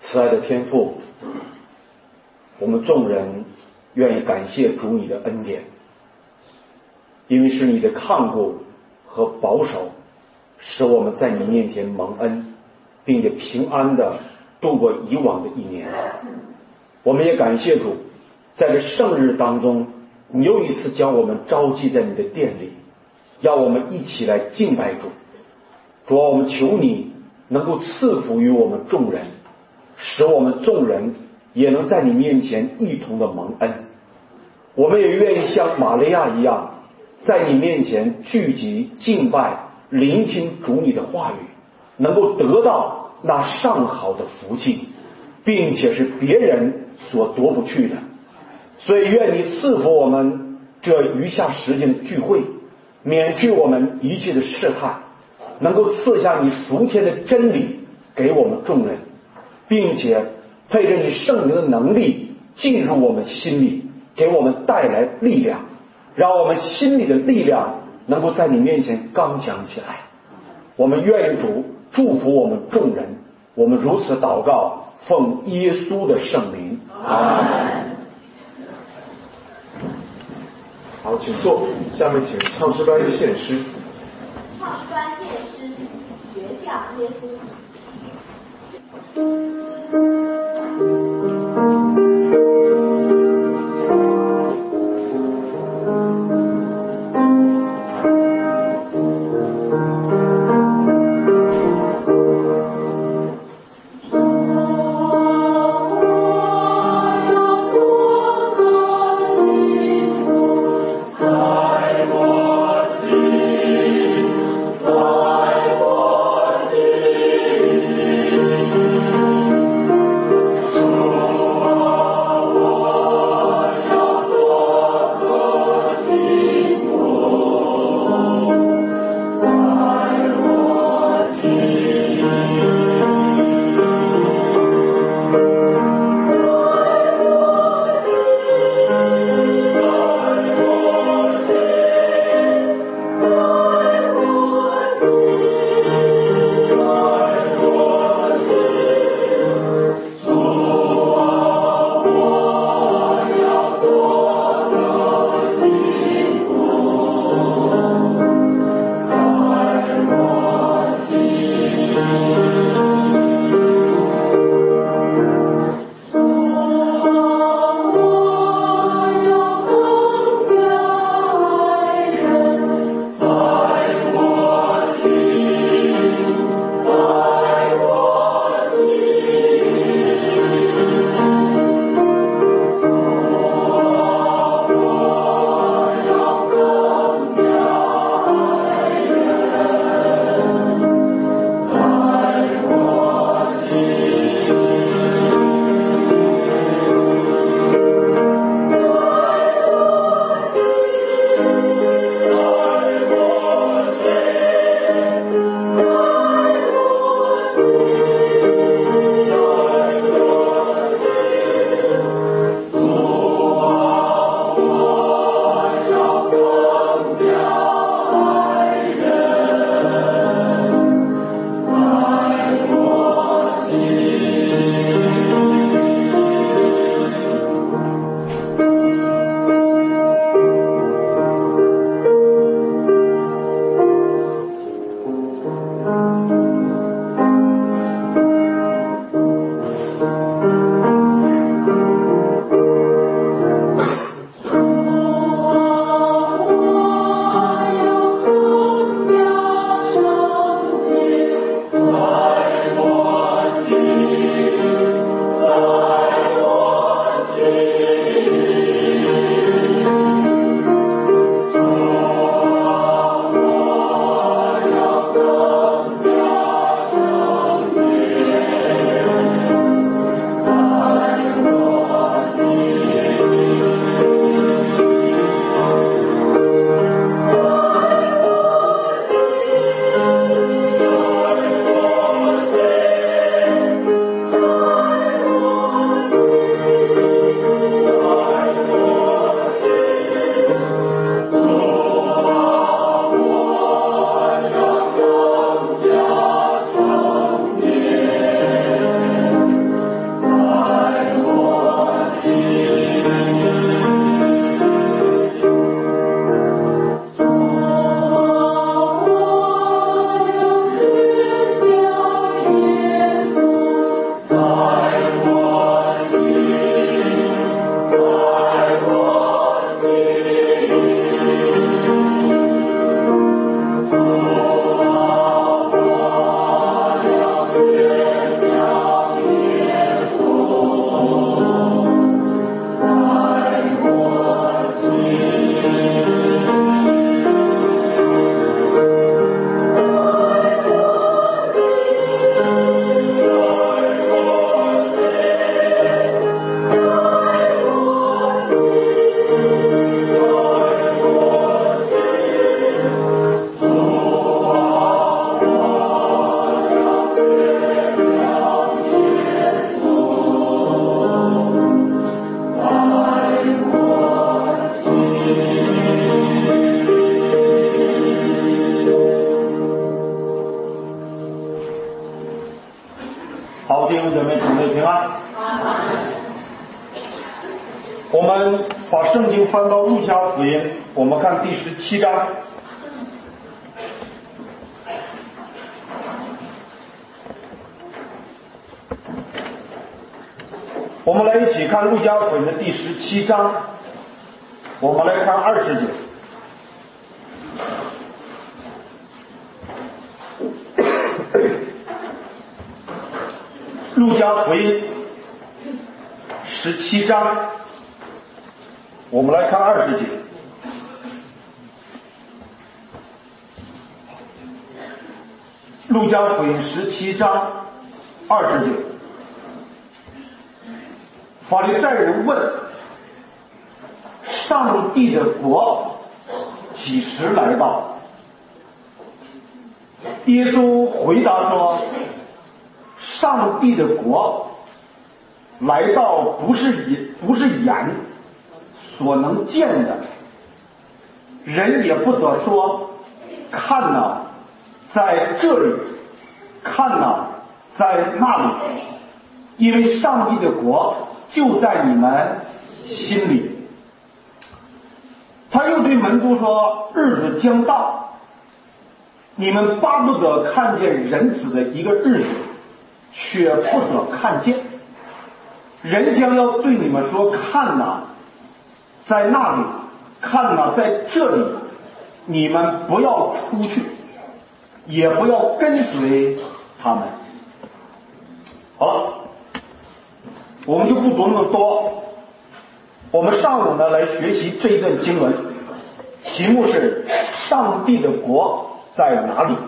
慈爱的天父，我们众人愿意感谢主你的恩典，因为是你的看顾和保守，使我们在你面前蒙恩，并且平安的度过以往的一年。我们也感谢主，在这圣日当中，你又一次将我们召集在你的殿里，要我们一起来敬拜主。主啊，我们求你能够赐福于我们众人，使我们众人也能在你面前一同的蒙恩。我们也愿意像玛利亚一样，在你面前聚集敬拜，聆听主你的话语，能够得到那上好的福气，并且是别人所夺不去的。所以愿你赐福我们这余下时间的聚会，免去我们一切的试探，能够赐下你属天的真理给我们众人，并且配着你圣灵的能力进入我们心里，给我们带来力量，让我们心里的力量能够在你面前刚强起来。我们愿主祝福我们众人，我们如此祷告，奉耶稣的圣名，阿们。 好，请坐。下面请唱诗班献诗。 唱诗班献诗，学像耶稣。 好，弟兄姐妹，主内平安。我们把圣经翻到路加福音，我们看第17章。我们来一起看路加福音的第17章，我们来看20节。路加福音17章，我们来看20节。路加福音17章20节。法利赛人问：上帝的国几时来到？耶稣回答说：上帝的国来到不是眼所能见的，人也不得说看哪，在这里，看哪，在那里，因为上帝的国就在你们心里。他又对门徒说：日子将到，你们巴不得看见人子的一个日子，却不得看见。人将要对你们说：看哪，在那里，看哪，在这里，你们不要出去，也不要跟随他们。好了，我们就不读那么多，我们上午呢来学习这一段经文，题目是上帝的国在哪里？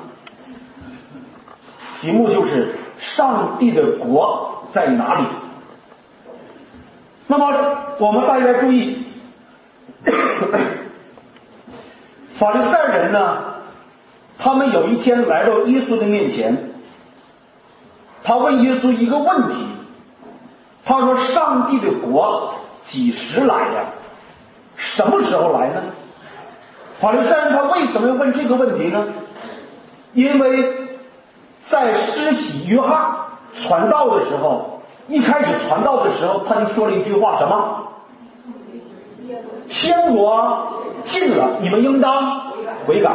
题目就是上帝的国在哪里？那么我们大家注意，法利赛人呢，他们有一天来到耶稣的面前，他问耶稣一个问题，他说：上帝的国几时来呀？什么时候来呢？法利赛人他为什么要问这个问题呢？因为在施洗约翰传道的时候，一开始传道的时候，他就说了一句话，什么？天国近了，你们应当悔改。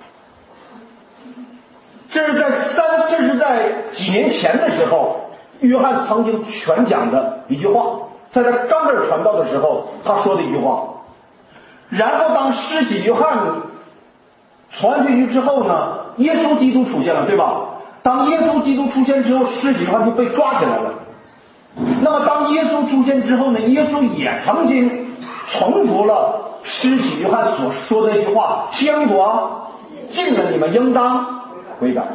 这是在几年前的时候，约翰曾经全讲的一句话，在他刚开始传道的时候，他说的一句话。然后当施洗约翰传出去之后呢，耶稣基督出现了，对吧？当耶稣基督出现之后，施洗约翰就被抓起来了。那么当耶稣出现之后呢，耶稣也曾经重复了施洗约翰所说的那句话：天国近了，你们应当悔改。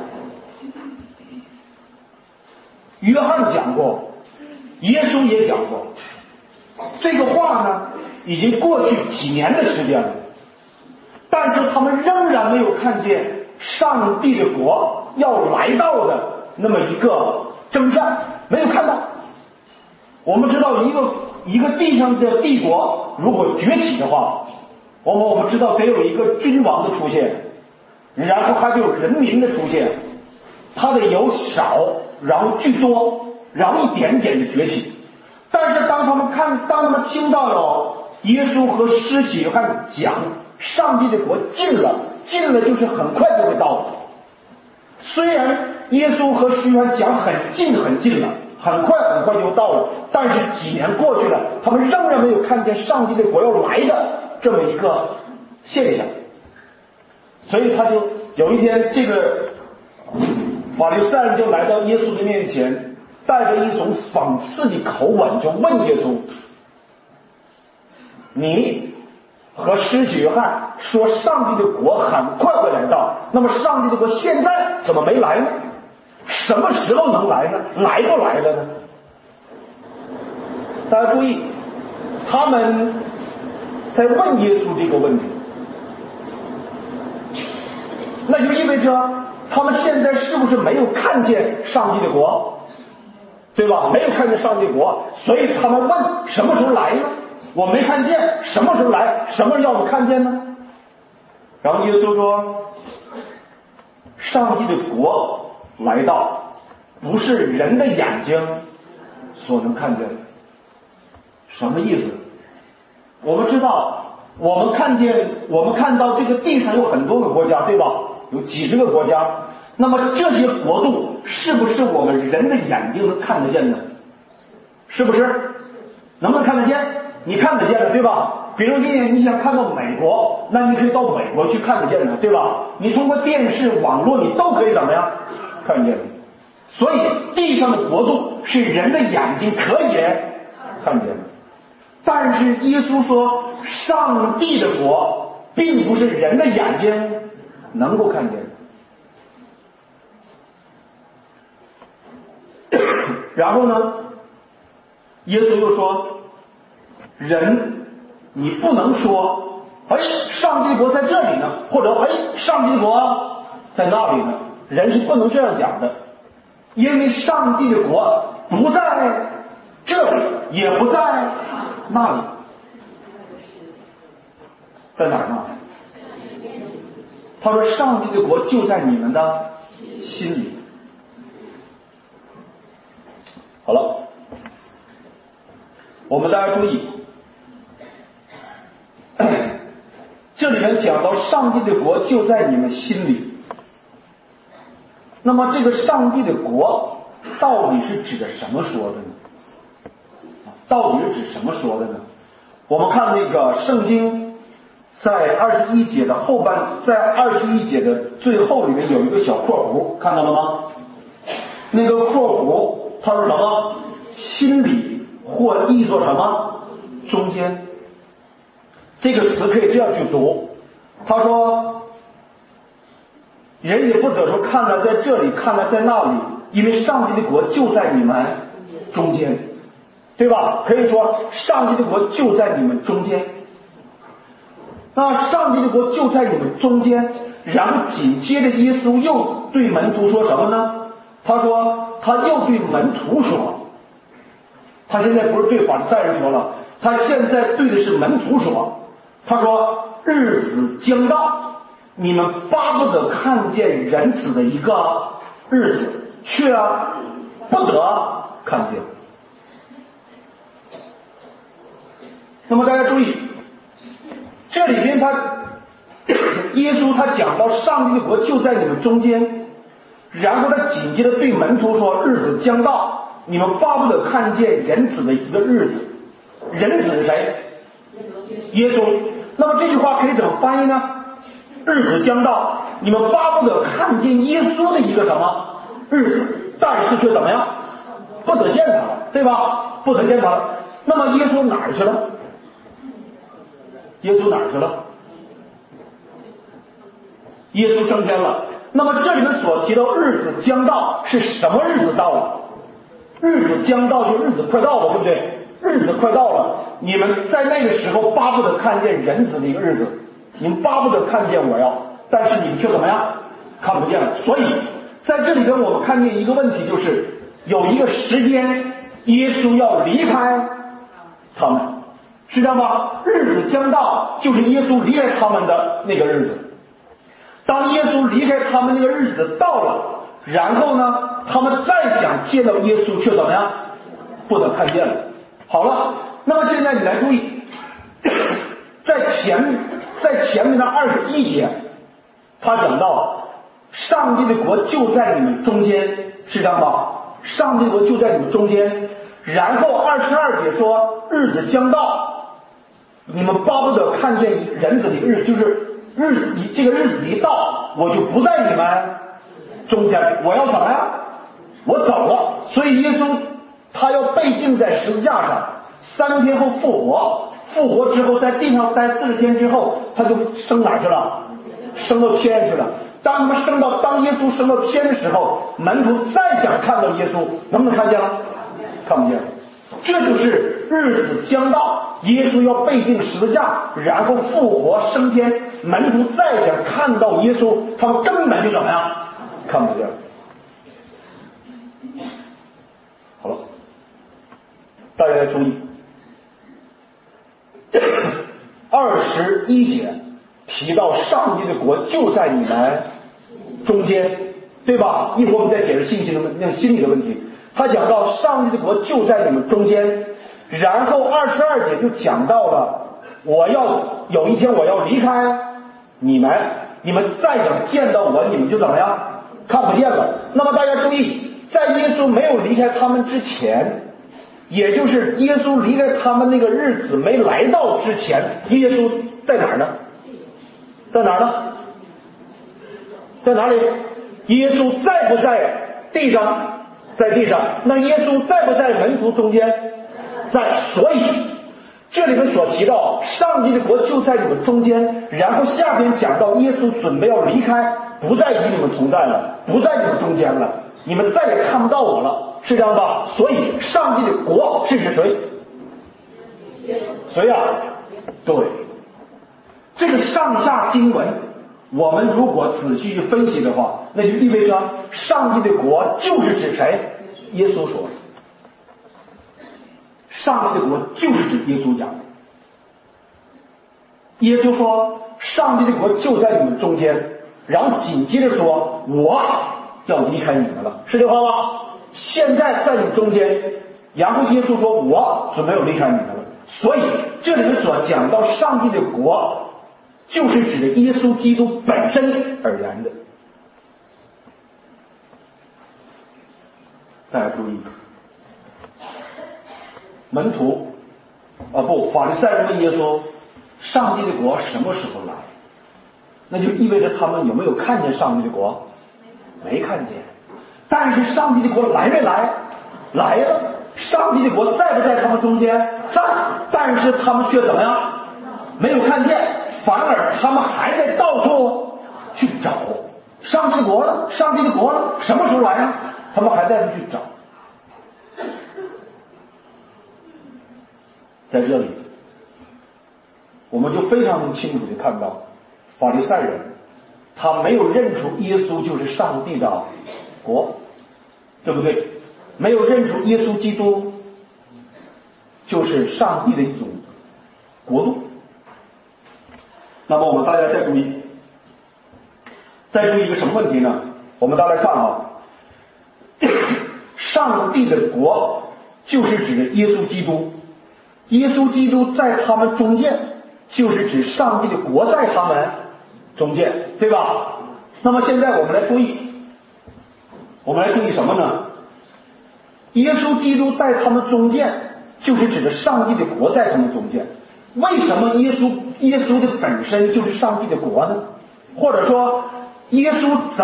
约翰讲过，耶稣也讲过，这个话呢已经过去几年的时间了，但是他们仍然没有看见上帝的国要来到的那么一个征兆，没有看到。我们知道一个地上的帝国如果崛起的话，我们知道得有一个君王的出现，然后还得有人民的出现，它得由少然后巨多，然后一点点的崛起。但是当他们听到了耶稣和施洗约翰讲上帝的国近了就是很快就会到了。虽然耶稣和施洗约翰讲很近了，很快就到了，但是几年过去了，他们仍然没有看见上帝的国要来的这么一个现象。所以他就有一天，这个法利赛人就来到耶稣的面前，带着一种讽刺的口吻，就问耶稣：你和施洗约翰说上帝的国很快会来到，那么上帝的国现在怎么没来呢？什么时候能来呢？来不来了呢？大家注意，他们在问耶稣这个问题，那就意味着他们现在是不是没有看见上帝的国，对吧？没有看见上帝的国，所以他们问什么时候来呢？我没看见，什么时候来？什么要我看见呢？然后耶稣说：上帝的国来到， 不是人的眼睛所能看见的。什么意思？我们知道，我们看到这个地上有很多个国家，对吧？有几十个国家。那么这些国度是不是我们人的眼睛能看得见的？是不是？能不能看得见？你看得见的，对吧？比如你想看到美国，那你可以到美国去看得见的，对吧？你通过电视、网络，你都可以怎么样看见的。所以地上的国度是人的眼睛可以看见的。但是耶稣说，上帝的国并不是人的眼睛能够看见的。然后呢，耶稣又说，人你不能说，上帝的国在这里呢，或者上帝的国在那里呢，人是不能这样讲的，因为上帝的国不在这里，也不在那里，在哪儿呢？他说上帝的国就在你们的心里。好了，我们大家注意，这里面讲到上帝的国就在你们心里。那么这个上帝的国到底是指的什么说的呢？到底是指什么说的呢？我们看那个圣经在21节的后半，在21节的最后里面有一个小括弧，看到了吗？那个括弧它是什么？心里或译作什么？中间。这个词可以这样去读，他说人也不得说看了在这里，看了在那里，因为上帝的国就在你们中间，对吧？可以说上帝的国就在你们中间。那上帝的国就在你们中间，然后紧接着耶稣又对门徒说什么呢？他又对门徒说，他现在不是对法利赛人说了，他现在对的是门徒说，他说日子将到，你们巴不得看见人子的一个日子，却不得看见。那么大家注意，这里边耶稣他讲到上帝的国就在你们中间，然后他紧接着对门徒说日子将到，你们巴不得看见人子的一个日子。人子是谁？耶稣。那么这句话可以怎么翻译呢？日子将到，你们巴不得看见耶稣的一个什么日子，但是却怎么样？不得见他了，对吧？不得见他了。那么耶稣哪儿去了？耶稣哪儿去了？耶稣升天了。那么这里面所提到日子将到是什么日子到了？日子将到就日子快到了，对不对？日子快到了，你们在那个时候巴不得看见人子的一个日子，你们巴不得看见我要，但是你们却怎么样？看不见了。所以在这里边我们看见一个问题，就是有一个时间耶稣要离开他们，是这样吧？日子将到就是耶稣离开他们的那个日子。当耶稣离开他们那个日子到了，然后呢，他们再想见到耶稣却怎么样？不能看见了。好了，那么现在你来注意，在前面的21节，他讲到上帝的国就在你们中间，是这样吧？上帝的国就在你们中间。然后22节说日子将到，你们巴不得看见人子的日子，就是这个日子一到，我就不在你们中间，我要怎么样？我走了。所以耶稣他要被钉在十字架上，3天后复活，复活之后在地上待40天之后，他就升哪儿去了？升到天去了。当耶稣升到天的时候，门徒再想看到耶稣，能不能看见了？看不见了。这就是日子将到，耶稣要被钉十字架，然后复活升天，门徒再想看到耶稣，他们根本就怎么样？看不见了。好了，大家来注意21节提到上帝的国就在你们中间， 对吧？一会儿我们再解释信心的那心理的问题。他讲到上帝的国就在你们中间，然后22节就讲到了有一天我要离开你们再想见到我，你们就怎么样？看不见了。那么大家注意，在耶稣没有离开他们之前，也就是耶稣离开他们那个日子没来到之前，耶稣在哪儿呢？在哪儿呢？在哪里？耶稣在不在地上？在地上。那耶稣在不在门徒中间？在。所以这里面所提到上帝的国就在你们中间，然后下边讲到耶稣准备要离开，不再与你们同在了，不在你们中间了，你们再也看不到我了，是这样吧？所以上帝的国是指谁？谁呀？对，这个上下经文我们如果仔细去分析的话，那就意味着上帝的国就是指谁？耶稣说的。上帝的国就是指耶稣讲的。耶稣说上帝的国就在你们中间，然后紧接着说我要离开你们了，是这话吗？现在在你们中间，然后耶稣说我准备要离开你们了。所以这里面所讲到上帝的国就是指的耶稣基督本身而言的。大家注意，门徒法利赛人问耶稣上帝的国什么时候来，那就意味着他们有没有看见上帝的国？没看见。但是上帝的国来没来？来了。上帝的国在不在他们中间？在。但是他们却怎么样？没有看见，反而他们还在到处去找上帝的国了。上帝的国了，什么时候来啊？他们还在去找。在这里我们就非常清楚地看到法利赛人他没有认出耶稣就是上帝的国，对不对？没有认出耶稣基督就是上帝的一种国度。那么我们大家再注意一个什么问题呢？我们大家看上帝的国就是指耶稣基督，耶稣基督在他们中间，就是指上帝的国在他们中间，对吧？那么现在我们来注意什么呢？耶稣基督在他们中间，就是指的上帝的国在他们中间。为什么耶稣的本身就是上帝的国呢？或者说耶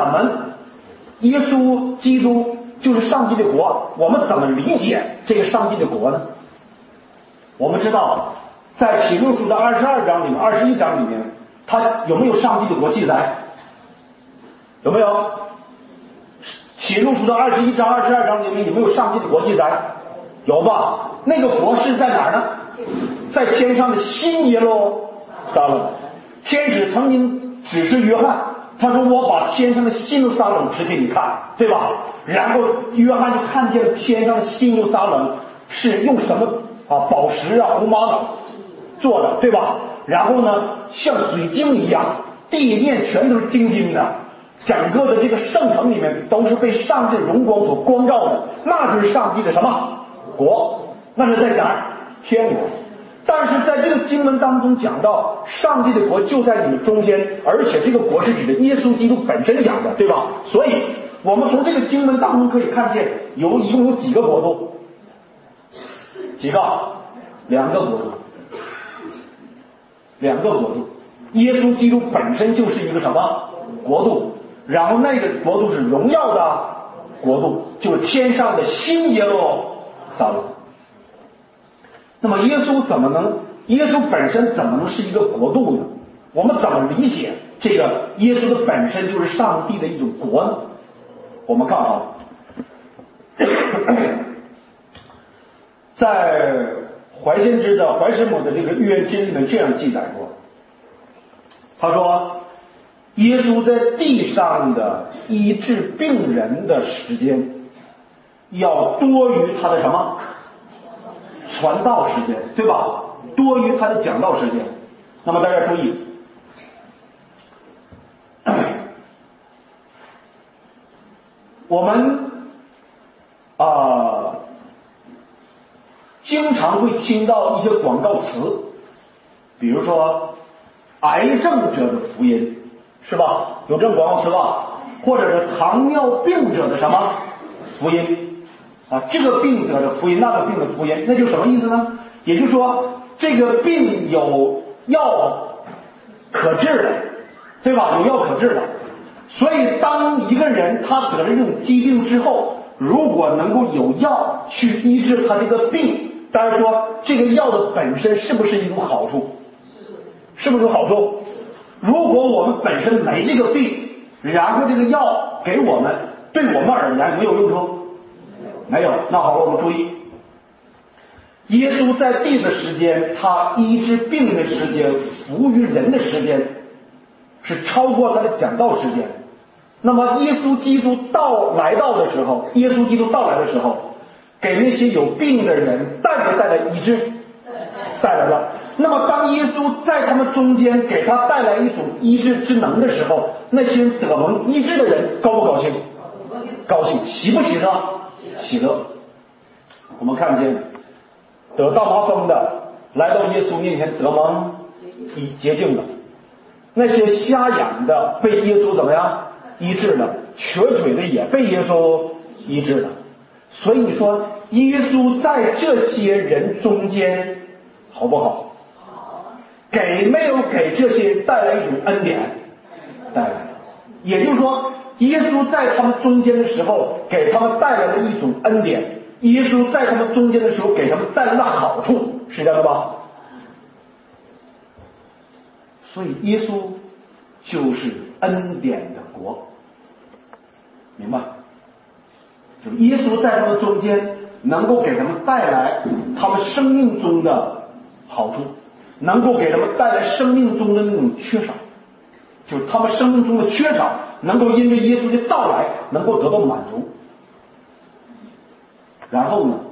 稣基督就是上帝的国，我们怎么理解这个上帝的国呢？我们知道在启示录的22章里面21章里面，它有没有上帝的国记载？有没有？启示录的21章22章里面有没有上帝的国记载？有吧？那个国是在哪儿呢？在天上的新耶路撒冷。天使曾经指示约翰，他说我把天上的新耶路撒冷指给你看，对吧？然后约翰就看见了天上的新耶路撒冷是用什么宝石红玛瑙做的，对吧？然后呢像水晶一样，地面全都是晶晶的，整个的这个圣城里面都是被上帝的荣光所光照的，那就是上帝的什么国？那是在哪儿？天国。但是在这个经文当中讲到上帝的国就在你们中间，而且这个国是指的耶稣基督本身讲的，对吧？所以我们从这个经文当中可以看见一共有几个国度？几个？2个国度。2个国度。耶稣基督本身就是一个什么国度？然后那个国度是荣耀的国度，就是天上的新耶路撒冷。那么耶稣本身怎么能是一个国度呢？我们怎么理解这个耶稣的本身就是上帝的一种国呢？我们看在怀先知的怀神母的这个预言经里面这样记载过，他说耶稣在地上的医治病人的时间要多于他的什么传道时间，对吧？多于他的讲道时间。那么大家注意我们经常会听到一些广告词，比如说癌症者的福音，是吧？有这种广告词吧？或者是糖尿病者的什么福音啊？这个病者的福音，那个病的福音，那就什么意思呢？也就是说，这个病有药可治的，对吧？有药可治的。所以当一个人他得了这种疾病之后，如果能够有药去医治他这个病，大家说这个药的本身是不是一种好处？是不是有好处？如果我们本身没这个病，然后这个药给我们，对我们而言没有用处？没有。那好了，我们注意，耶稣在地的时间，他医治病的时间，服务于人的时间是超过他的讲道时间。那么耶稣基督来到的时候，给那些有病的人带不带来医治？带来了。那么当耶稣在他们中间给他带来一种医治之能的时候，那些得蒙医治的人高不高兴？高兴。喜不喜乐？喜乐。我们看见得大麻风的来到耶稣面前得蒙洁净的，那些瞎眼的被耶稣怎么样医治了，瘸腿的也被耶稣医治了。所以你说耶稣在这些人中间好不好？没有给这些人带来一种恩典？带来。也就是说，耶稣在他们中间的时候给他们带来了一种恩典，耶稣在他们中间的时候给他们带来了好处，是这样的吧？所以耶稣就是恩典的国，明白？就是耶稣在他们中间能够给他们带来他们生命中的好处，能够给他们带来生命中的那种缺少，就是他们生命中的缺少能够因为耶稣的到来能够得到满足。然后呢，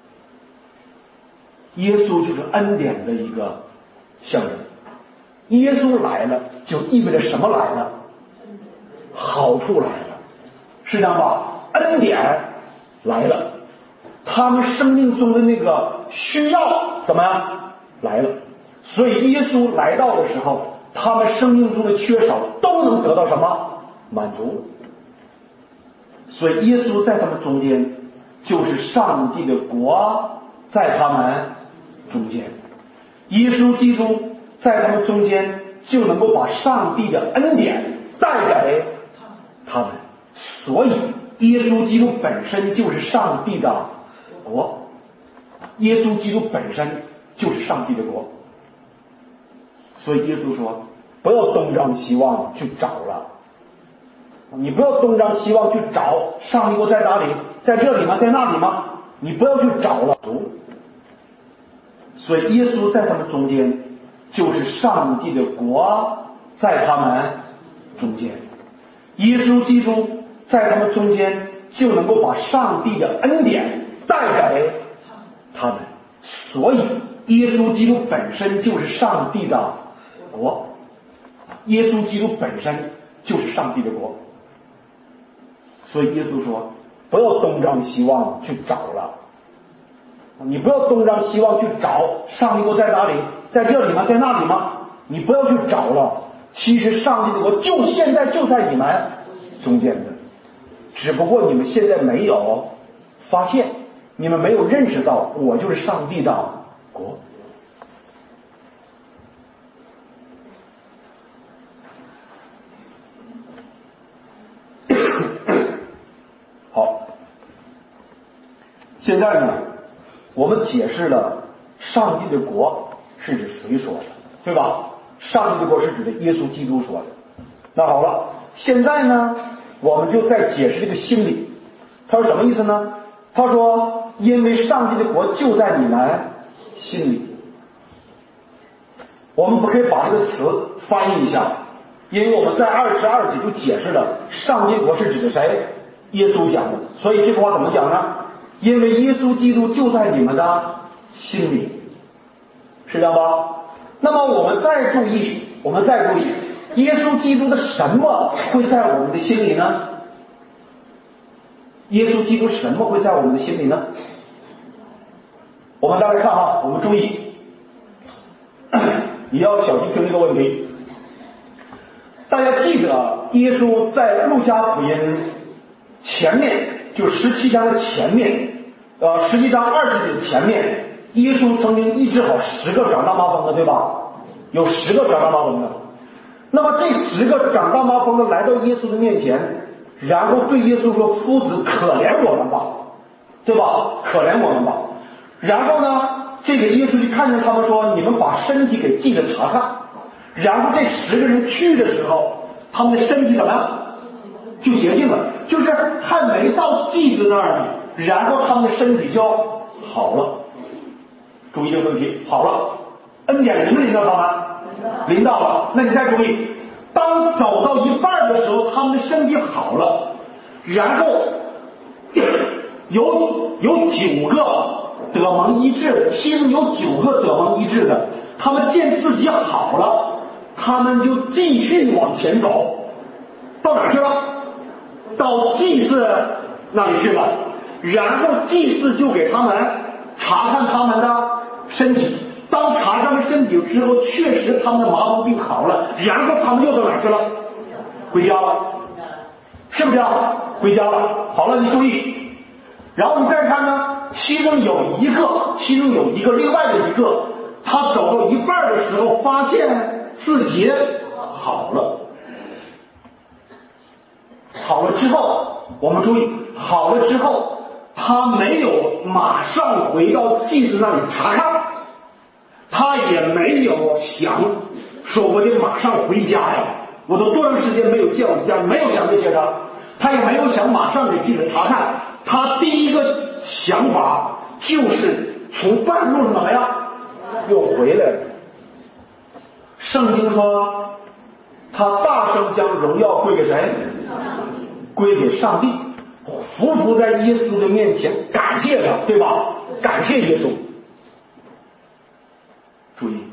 耶稣就是恩典的一个象征。耶稣来了就意味着什么来了？好处来了，是这样吧？恩典来了，他们生命中的那个需要怎么样来了？所以耶稣来到的时候，他们生命中的缺少都能得到什么满足。所以耶稣在他们中间，就是上帝的国在他们中间。耶稣基督在他们中间就能够把上帝的恩典带给他们。所以耶稣基督本身就是上帝的国，耶稣基督本身就是上帝的国。所以耶稣说，不要东张西望去找了，你不要东张西望去找上帝国在哪里，在这里吗？在那里吗？你不要去找了。所以耶稣在他们中间就是上帝的国在他们中间，耶稣基督在他们中间就能够把上帝的恩典带给他们。所以耶稣基督本身就是上帝的国，耶稣基督本身就是上帝的国。所以耶稣说，不要东张西望去找了，你不要东张西望去找上帝国在哪里，在这里吗？在那里吗？你不要去找了。其实上帝的国就现在就在你们中间的，只不过你们现在没有发现，你们没有认识到我就是上帝的国。好，现在呢，我们解释了上帝的国是指谁说的，对吧？上帝的国是指的耶稣基督说的。那好了，现在呢，我们就再解释这个心理。他说什么意思呢？他说，因为上帝的国就在你们心里。我们不可以把这个词翻译一下，因为我们在22节就解释了上帝国是指的谁？耶稣讲的。所以这句话怎么讲呢？因为耶稣基督就在你们的心里，是这样吧？那么我们再注意，耶稣基督的什么会在我们的心里呢？ 耶稣基督什么会在我们的心里呢？我们大家看哈，我们注意，你要小心听这个问题。大家记得耶稣在路加福音前面，就17章的前面，17章20节前面，耶稣曾经医治好10个长大麻风的，对吧？有10个长大麻风的。那么这10个长大麻风的来到耶稣的面前，然后对耶稣说：“夫子，可怜我们吧，对吧？可怜我们吧。”然后呢，这个耶稣就看见他们说：“你们把身体给祭司查看。”然后这10个人去的时候，他们的身体怎么样？就洁净了，就是还没到祭司那儿呢，然后他们的身体就好了。注意这个问题，好了，恩典临不临到他们？临到了。那你再注意，当走到一半的时候，他们的身体好了，然后有9个得蒙医治的，其中有9个得蒙医治的，他们见自己好了，他们就继续往前走，到哪儿去了？到祭司那里去了。然后祭司就给他们查看他们的身体，当查看了身体之后，确实他们的麻风病好了，然后他们又到哪儿去了？回家了，是不是啊？回家了。好了，你注意，然后你再看呢，其中有一个另外的一个，他走到一半的时候，发现自己好了。好了之后，我们注意，好了之后，他没有马上回到祭司那里查看，他也没有想说我得马上回家呀，我都多长时间没有见我家，没有想这些的，他也没有想马上给祭司查看。他第一个想法就是从半路上怎么样又回来了。圣经说他大声将荣耀归给谁？归给上帝，匍匐在耶稣的面前感谢他，对吧？感谢耶稣。注意，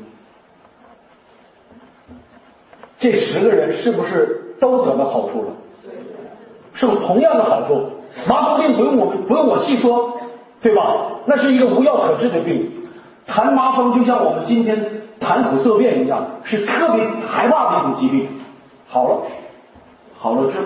这10个人是不是都得到好处了？是同样的好处。麻风病不用我细说，对吧？那是一个无药可治的病。谈麻风就像我们今天谈苦涩变一样，是特别害怕的一种疾病。好了之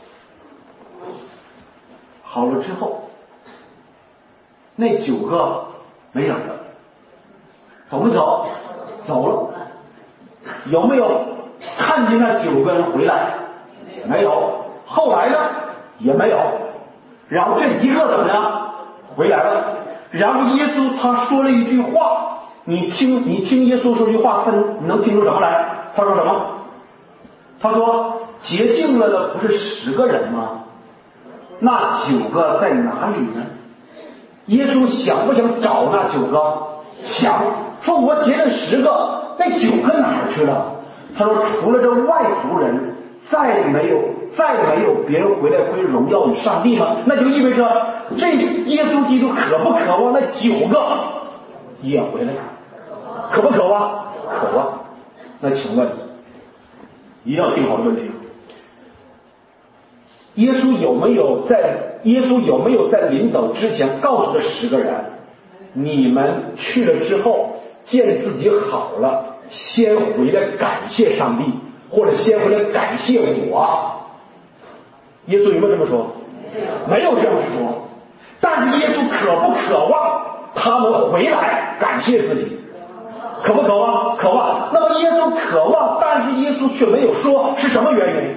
后，那9个没人了，走没走？走了。有没有看见那9个人回来？没有。后来呢？也没有。然后这一个怎么样？回来了。然后耶稣他说了一句话，你听耶稣说句话，你能听出什么来？他说什么？他说洁净了的不是10个人吗？那9个在哪里呢？耶稣想不想找那9个？想。说我洁净10个，那9个哪儿去了？他说除了这外族人，再没有别人回来归荣耀与上帝吗？那就意味着这耶稣基督渴不渴望那9个也回来？渴不渴望？渴望。那请问，一定要听好的问题，耶稣有没有在临走之前告诉这10个人，你们去了之后见自己好了，先回来感谢上帝，或者先回来感谢我？耶稣有没有这么说？没有这么说。但是耶稣渴不渴望他们回来感谢自己？渴不渴望？渴望。那么耶稣渴望，但是耶稣却没有说，是什么原因？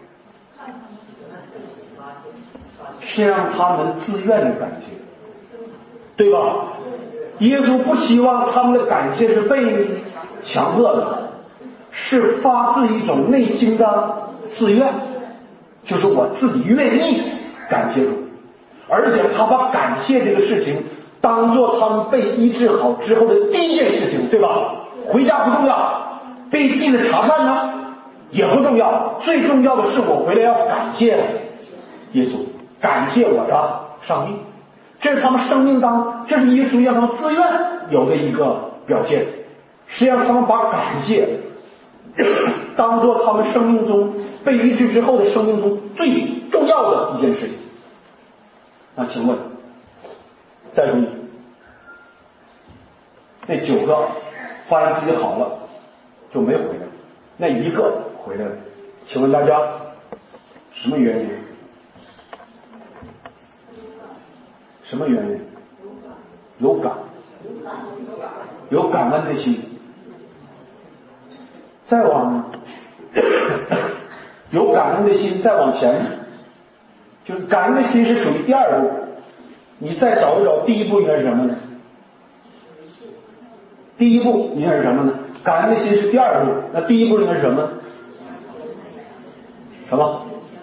是让他们自愿的感谢，对吧？耶稣不希望他们的感谢是被强迫的，是发自一种内心的自愿，就是我自己愿意感谢主。而且他把感谢这个事情当做他们被医治好之后的第一件事情，对吧？回家不重要，被祭司查看呢也不重要，最重要的是我回来要感谢耶稣，感谢我的上帝。这是他们生命当，这是耶稣让他们自愿有的一个表现，是让他们把感谢当做他们生命中被医治之后的生命中最重要的一件事情。 那请问，再注意，那9个发现自己好了就没回来，那1个回来了，请问大家什么原因？什么原因？有感恩的心。再往有感恩的心，再往前，就是感恩的心是属于第2步。你再找一找第1步应该是什么呢？第1步应该是什么呢？感恩的心是第2步，那第1步应该是什么呢？什么？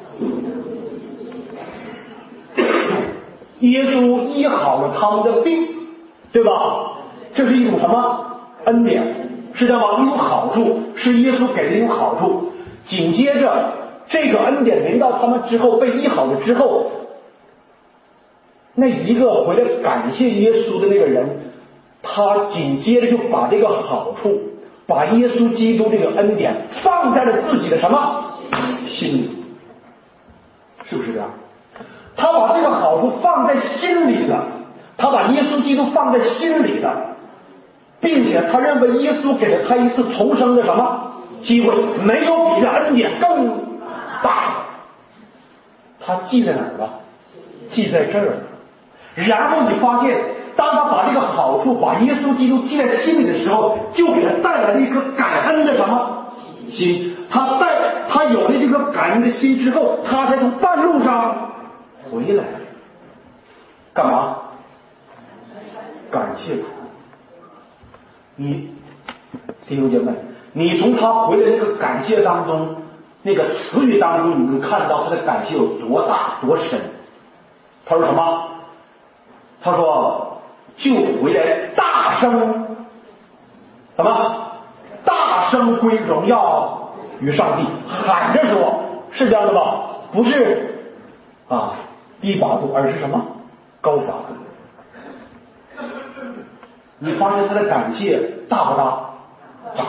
耶稣医好了他们的病，对吧？这是一种什么恩典？是这样吗？一种好处，是耶稣给的一种好处。紧接着这个恩典临到他们之后，被医好了之后，那1个回来感谢耶稣的那个人，他紧接着就把这个好处，把耶稣基督这个恩典放在了自己的什么心里，是不是这样？他把这个好处放在心里了，他把耶稣基督放在心里了，并且他认为耶稣给了他一次重生的什么机会，没有比这恩典更大的。他记在哪儿了？记在这儿了。然后你发现，当他把这个好处，把耶稣基督记在心里的时候，就给他带来了一颗感恩的什么心。他有了这颗感恩的心之后，他才从半路上回来，干嘛？感谢主。你弟兄姐妹，你从他回来那个感谢当中，那个词语当中，你能看到他的感谢有多大多深。他说什么？他说就回来大声什么？大声归荣耀与上帝，喊着说，是这样的吧？不是低八度，而是什么？高八度。你发现他的感谢大不大？大。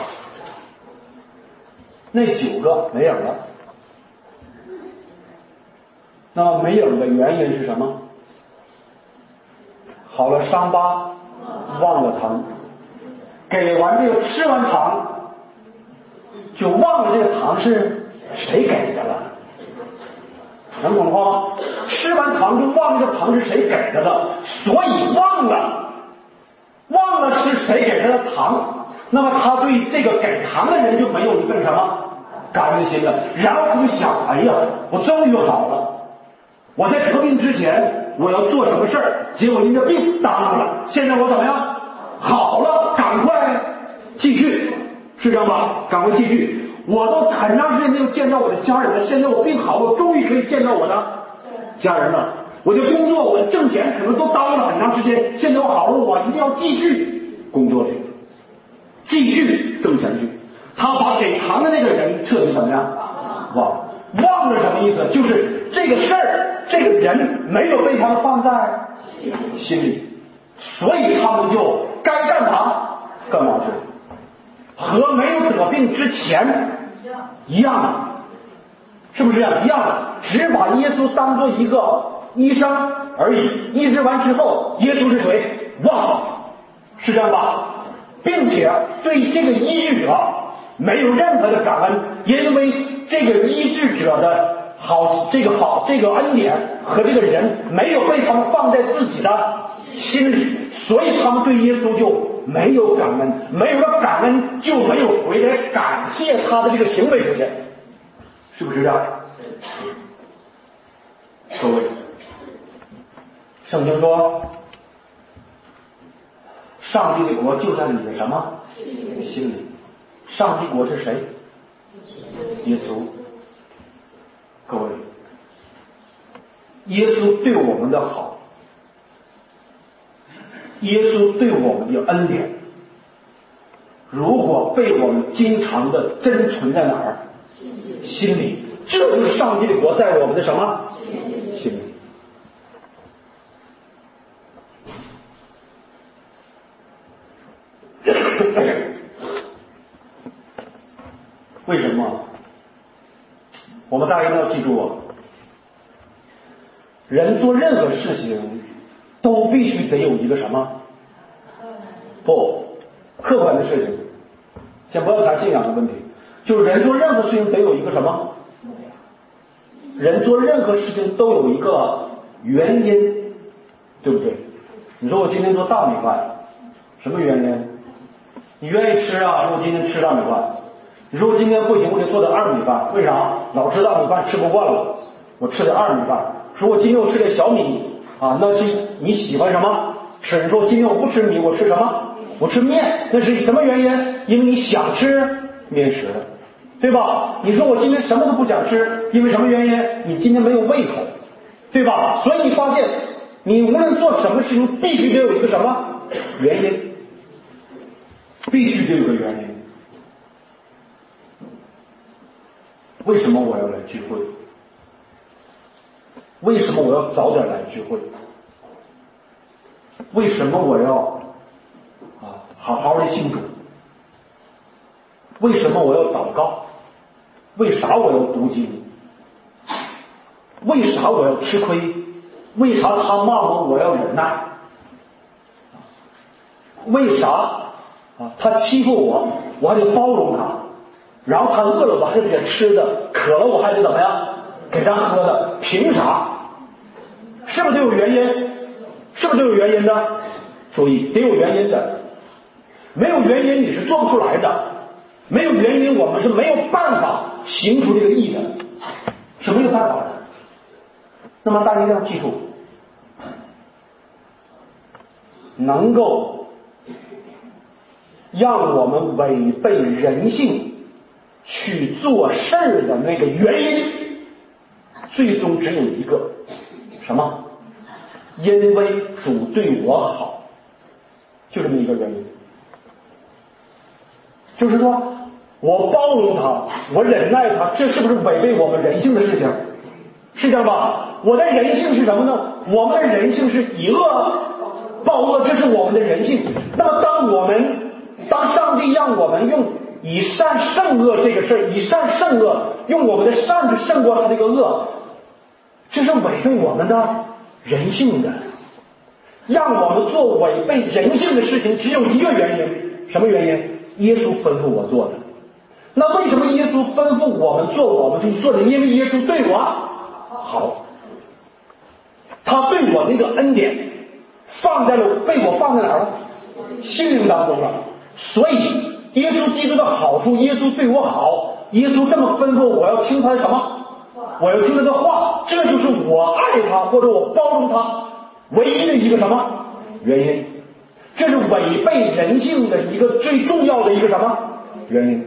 那9个没影了。那么没影的原因是什么？好了伤疤忘了疼，给完这个吃完糖就忘了这个糖是谁给的了，能懂吗？吃完糖就忘了这糖是谁给的了，所以忘了是谁给他的糖，那么他对这个给糖的人就没有一份什么感恩心了。然后他就想，哎呀，我终于好了，我在得病之前我要做什么事儿，结果因着病耽误了，现在我怎么样？好了，赶快继续，是这样吧？赶快继续。我都很长时间没有见到我的家人了，现在我病好，我终于可以见到我的家人了。我的工作，我的挣钱可能都耽误了很长时间，现在我好了，我一定要继续工作去，继续挣钱去。他把给糖的那个人彻底怎么样？忘了什么意思？就是这个事儿，这个人没有被他们放在心里，所以他们就该干嘛干嘛去，和没有得病之前一样的，是不是这样？一样的，只把耶稣当做一个医生而已。医治完之后，耶稣是谁？忘了，是这样吧？并且对这个医治者没有任何的感恩，因为这个医治者的这个恩典和这个人没有被他们放在自己的心里，所以他们对耶稣就没有感恩，没有了感恩就没有回来感谢他的这个行为出现，是不是这样？各位，圣经说上帝的国就在你的什么心里？上帝国是谁？耶稣。各位，耶稣对我们的好，耶稣对我们的恩典，如果被我们经常的珍存在哪儿？心里。这就是上帝的国在我们的什么？心里。为什么？我们大家一定要记住人做任何事情都必须得有一个什么？不，客观的事情，先不要谈信仰的问题，就是人做任何事情得有一个什么？人做任何事情都有一个原因，对不对？你说我今天做大米饭，什么原因？你愿意吃啊？说我今天吃大米饭。你说我今天不行，我得做点二米饭，为啥？老吃大米饭吃不惯了，我吃点二米饭。说我今天我吃点小米啊，那是你喜欢什么吃？你说我今天我不吃米，我吃什么？我吃面，那是什么原因？因为你想吃面食，对吧？你说我今天什么都不想吃，因为什么原因？你今天没有胃口，对吧？所以你发现，你无论做什么事情，必须得有一个什么原因，必须得有个原因。为什么我要来聚会？为什么我要早点来聚会？为什么我要好好的信主？为什么我要祷告？为啥我要读经？为啥我要吃亏？为啥他骂我要忍耐？为啥他欺负我还得包容他？然后他饿了我还得给他吃的，渴了我还得怎么样给他喝的？凭啥？是不是都有原因？是不是都有原因的？注意，得有原因的，没有原因你是做不出来的，没有原因我们是没有办法行出这个义的，是没有办法的。那么大家一定要记住，能够让我们违背人性去做事儿的那个原因，最终只有一个，什么？因为主对我好，就这么一个原因。就是说我包容他，我忍耐他，这是不是违背我们人性的事情？是这样吧？我的人性是什么呢？我们的人性是以恶报恶，这是我们的人性。那么当上帝让我们用以善胜恶这个事儿，以善胜恶，用我们的善去胜过他这个恶，这是违背我们的人性的。让我们做违背人性的事情只有一个原因，什么原因？耶稣吩咐我做的。那为什么耶稣吩咐我们做我们就做的？因为耶稣对我好，他对我那个恩典被我放在哪儿了？心灵当中了。所以耶稣基督的好处，耶稣对我好，耶稣这么吩咐我要听他的什么？我要听他的话，这就是我爱他或者我包容他唯一的一个什么原因？这是违背人性的一个最重要的一个什么原因？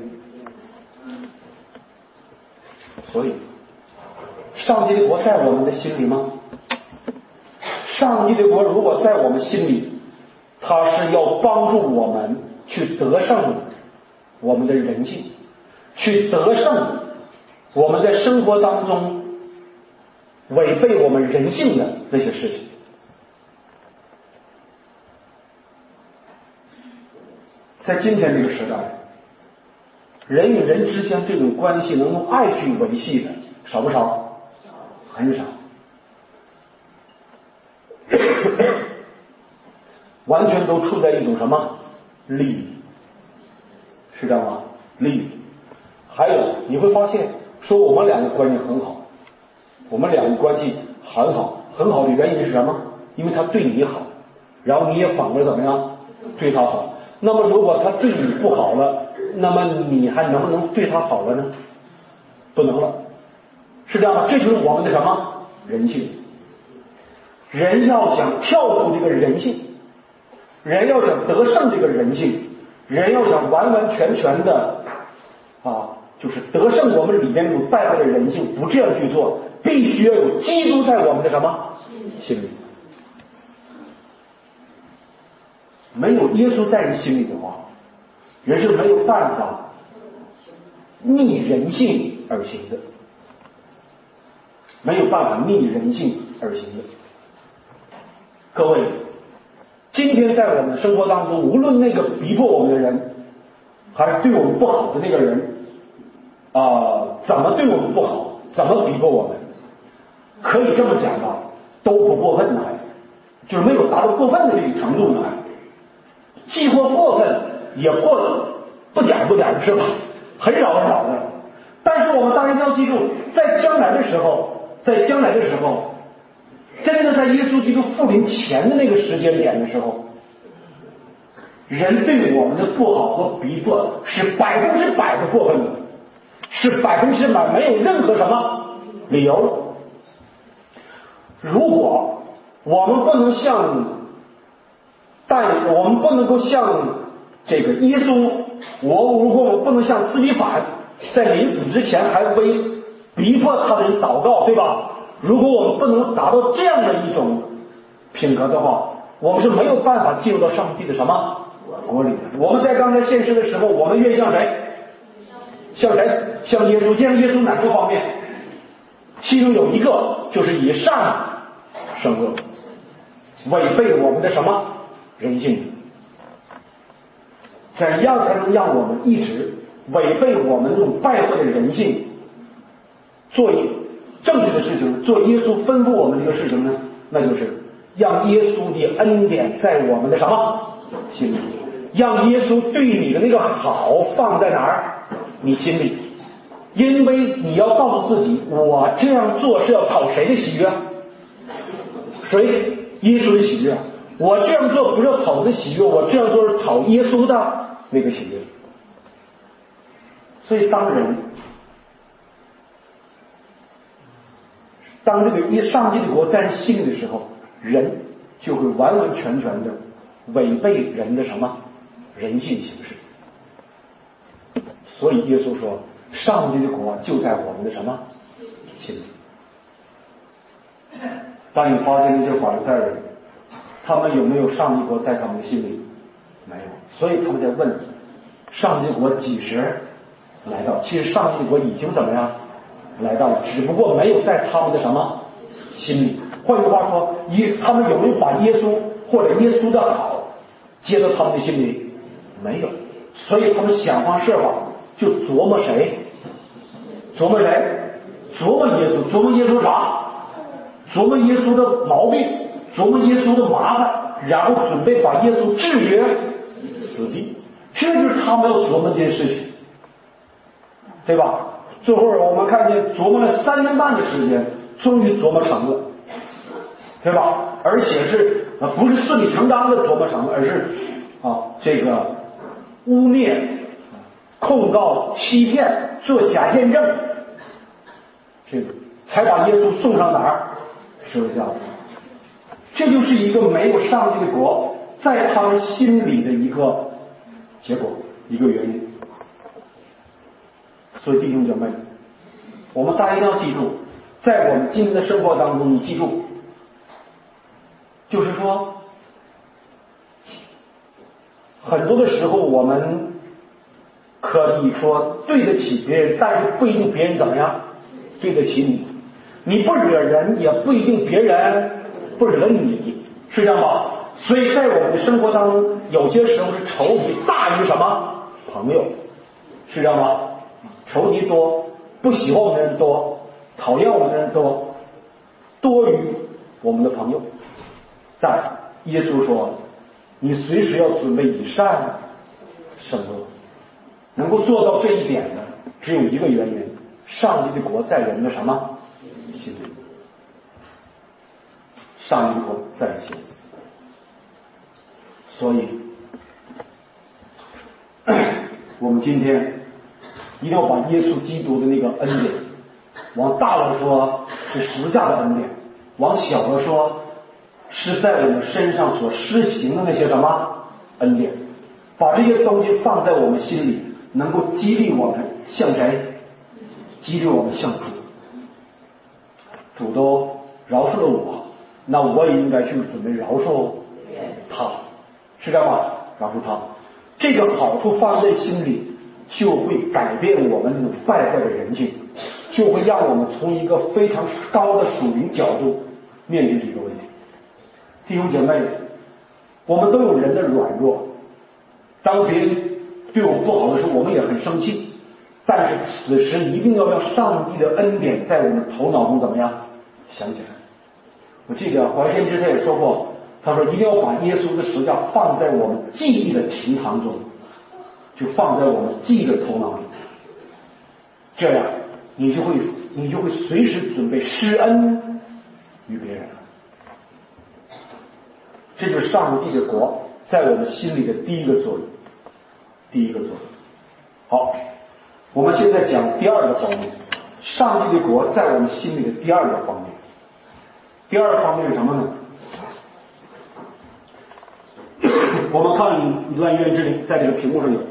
所以上帝的国在我们的心里吗？上帝的国如果在我们心里，他是要帮助我们去得胜我们的人性，去得胜我们在生活当中违背我们人性的那些事情。在今天这个时代，人与人之间这种关系能用爱去维系的少不少？很少。完全都处在一种什么利益？是这样吗？利益。还有你会发现，说我们两个关系很好，我们两个关系很好，很好的原因是什么？因为他对你好，然后你也反过来怎么样对他好。那么如果他对你不好了，那么你还能不能对他好了呢？不能了，是这样吗？这就是我们的什么人性。人要想跳出这个人性，人要想得胜这个人性，人要想完完全全的就是得胜我们里面有败坏的人性，不这样去做，必须要有基督在我们的什么心里。没有耶稣在你心里的话，人是没有办法逆人性而行的，没有办法逆人性而行的。各位，今天在我们生活当中，无论那个逼迫我们的人，还是对我们不好的那个人怎么对我们不好，怎么逼迫我们，可以这么讲吧， 都不过分的，就是没有达到过分的这个程度呢，既过分也过得不点的是吧？很少的。但是我们大家要记住，在将来的时候，真的在耶稣基督复临前的那个时间点的时候，人对我们的不好和逼迫是100%的过分的，是100%没有任何什么理由。如果我们不能够像这个耶稣，如果我们不能像司提反在临死之前还为逼迫他的人祷告，对吧？如果我们不能达到这样的一种品格的话，我们是没有办法进入到上帝的什么国里的。我们在刚才现世的时候，我们愿向谁？向耶稣。向耶稣哪个方面？其中有一个就是以善胜恶，违背我们的什么人性。怎样才能让我们一直违背我们这种败坏的人性，做正确的事情，做耶稣吩咐我们这个事情呢？那就是让耶稣的恩典在我们的什么心里，让耶稣对你的那个好放在哪儿？你心里。因为你要告诉自己，我这样做是要讨谁的喜悦？谁？耶稣的喜悦。我这样做不是要讨的喜悦，我这样做是讨耶稣的那个喜悦。所以当这个上帝的国在人心里的时候，人就会完完全全的违背人的什么人性形式。所以耶稣说，上帝的国就在我们的什么心里。当你发现那些法利赛人，他们有没有上帝国在他们的心里？没有。所以他们在问上帝国几时来到？其实上帝国已经怎么样来到了，只不过没有在他们的什么心里。换句话说，他们有没有把耶稣或者耶稣的好接到他们的心里？没有。所以他们想方设法就琢磨谁？琢磨耶稣。琢磨耶稣啥？琢磨耶稣的毛病，琢磨耶稣的麻烦，然后准备把耶稣置于死地。这就是他们要琢磨这件事情，对吧？最后我们看见琢磨了3年半的时间，终于琢磨成了，对吧？而且是不是顺理成章的琢磨成了，而是这个污蔑、控告、欺骗、做假见证，这个才把耶稣送上哪儿？十字架。这就是一个没有上帝的国在他们心里的一个结果，一个原因。所以弟兄姐妹，我们大家一定要记住，在我们今天的生活当中，你记住，就是说很多的时候我们可以说对得起别人，但是不一定别人怎么样对得起你。你不惹人，也不一定别人不惹你，是这样吧？所以在我们的生活当中，有些时候是仇敌大于什么朋友，是这样吧？仇敌多，不喜欢我们的人多，讨厌我们的人多于我们的朋友。但耶稣说，你随时要准备以善胜恶。能够做到这一点的，只有一个原因：上帝的国在人的什么心里？上帝的国在人心里。所以我们今天一定要把耶稣基督的那个恩典，往大了说是十字架的恩典，往小了说是在我们身上所施行的那些什么恩典，把这些东西放在我们心里，能够激励我们向谁？激励我们向主。主都饶恕了我，那我也应该去准备饶恕他，是这样吧？饶恕他，这个好处放在心里，就会改变我们那种败坏的人性，就会让我们从一个非常高的属灵角度面对这个问题。弟兄姐妹，我们都有人的软弱，当别人对我们不好的时候，我们也很生气，但是此时一定要让上帝的恩典在我们头脑中怎么样想起来。 我记得怀先知他也说过，他说一定要把耶稣的十字架放在我们记忆的厅堂中，就放在我们记忆的头脑里，这样你就会随时准备施恩于别人。这就是上帝的国在我们心里的第一个作用。好，我们现在讲第二个方面，上帝的国在我们心里的第二个方面。第二个方面是什么呢？我们看一段约之灵，在这个屏幕上有。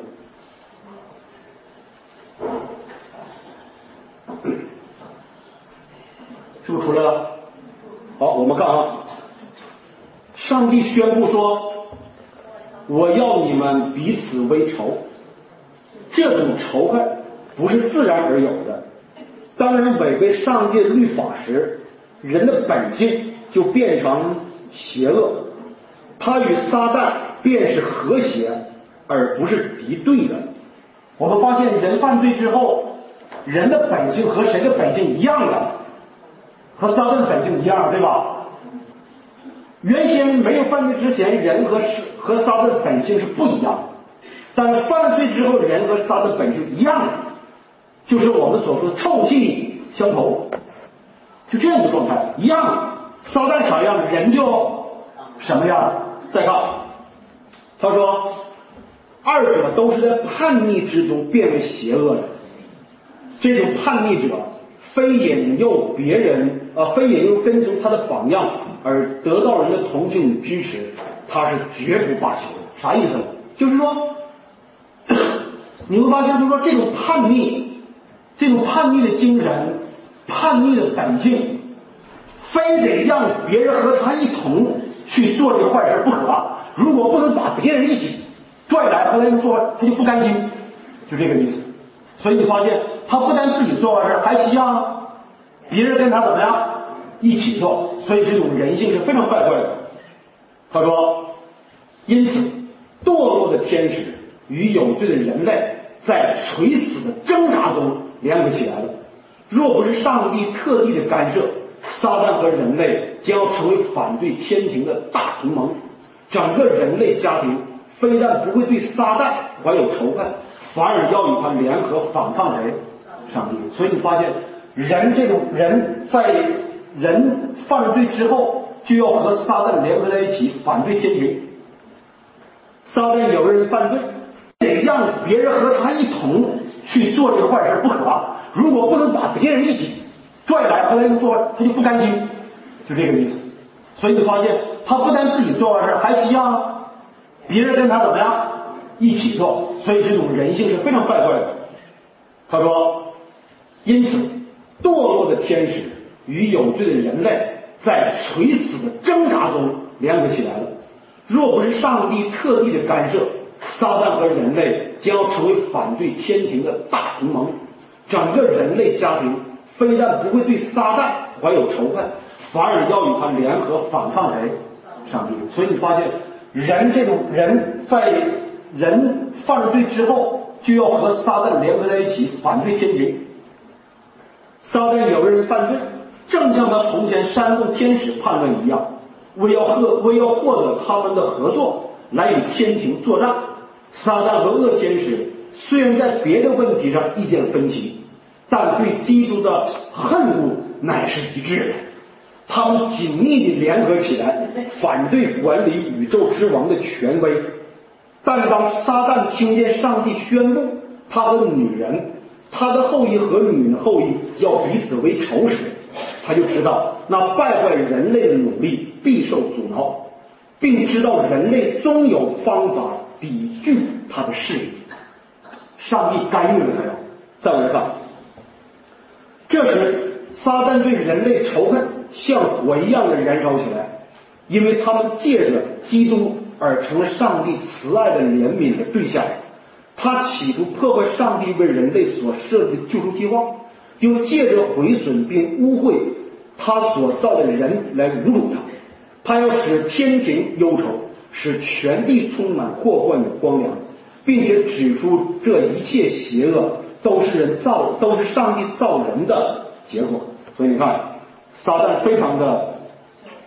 是不是出来了？好，我们看啊。上帝宣布说，我要你们彼此为仇。这种仇恨不是自然而有的，当人违背上帝的律法时，人的本性就变成邪恶，他与撒旦便是和谐而不是敌对的。我们发现人犯罪之后，人的本性和谁的本性一样的？和撒旦的本性一样，对吧？原先没有犯罪之前，人和撒旦的本性是不一样的，但是犯罪之后，人和撒旦的本性一样的，就是我们所说的臭气相投，就这样一个状态，一样的。撒旦啥样，人就什么样。再看，他说，二者都是在叛逆之中变为邪恶的。这种叛逆者非引诱别人非引诱跟从他的榜样而得到人的同情与支持，他是绝不罢休的。啥意思呢？就是说，你会发现，就是说这种叛逆的精神，叛逆的本性，非得让别人和他一同去做这个坏事不可。如果不能把别人一起拽来和他一做，他就不甘心，就这个意思。所以你发现，他不但自己做坏事，还希望别人跟他怎么样一起做，所以这种人性是非常败坏的。他说，因此堕落的天使与有罪的人类在垂死的挣扎中联合起来了。若不是上帝特地的干涉，撒旦和人类将要成为反对天庭的大同盟。整个人类家庭非但不会对撒旦怀有仇恨，反而要与他联合反抗谁？上帝。所以你发现，人在人犯罪之后，就要和撒旦联合在一起反对天庭。撒旦有人犯罪，得让别人和他一同去做这个坏事不可。如果不能把别人一起拽来和他一做，他就不甘心，就这个意思。所以你发现，他不但自己做坏事，还希望别人跟他怎么样一起做，所以这种人性是非常败坏的。他说，因此堕落的天使与有罪的人类在垂死的挣扎中联合起来了。若不是上帝特地的干涉，撒旦和人类将要成为反对天庭的大同盟。整个人类家庭非但不会对撒旦怀有仇恨，反而要与他联合反抗谁？上帝。所以你发现，人在人犯罪之后，就要和撒旦联合在一起反对天庭。撒旦有人犯罪，正像他从前煽动天使叛乱一样，为要获得他们的合作，来与天庭作战。撒旦和恶天使虽然在别的问题上意见分歧，但对基督的恨恶乃是一致的。他们紧密地联合起来，反对管理宇宙之王的权威。但当撒旦听见上帝宣布他和女人，他的后裔和女人的后裔要彼此为仇时，他就知道那败坏人类的努力必受阻挠，并知道人类终有方法抵拒他的势力。上帝干预了他呀。再来看，这时撒旦对人类仇恨像火一样的燃烧起来，因为他们借着基督而成了上帝慈爱的怜悯的对象。他企图破坏上帝为人类所设立的救赎计划，又借着毁损并污秽他所造的人来侮辱他。他要使天庭忧愁，使全地充满祸患的光亮，并且指出这一切邪恶都是上帝造人的结果。所以你看，撒旦非常的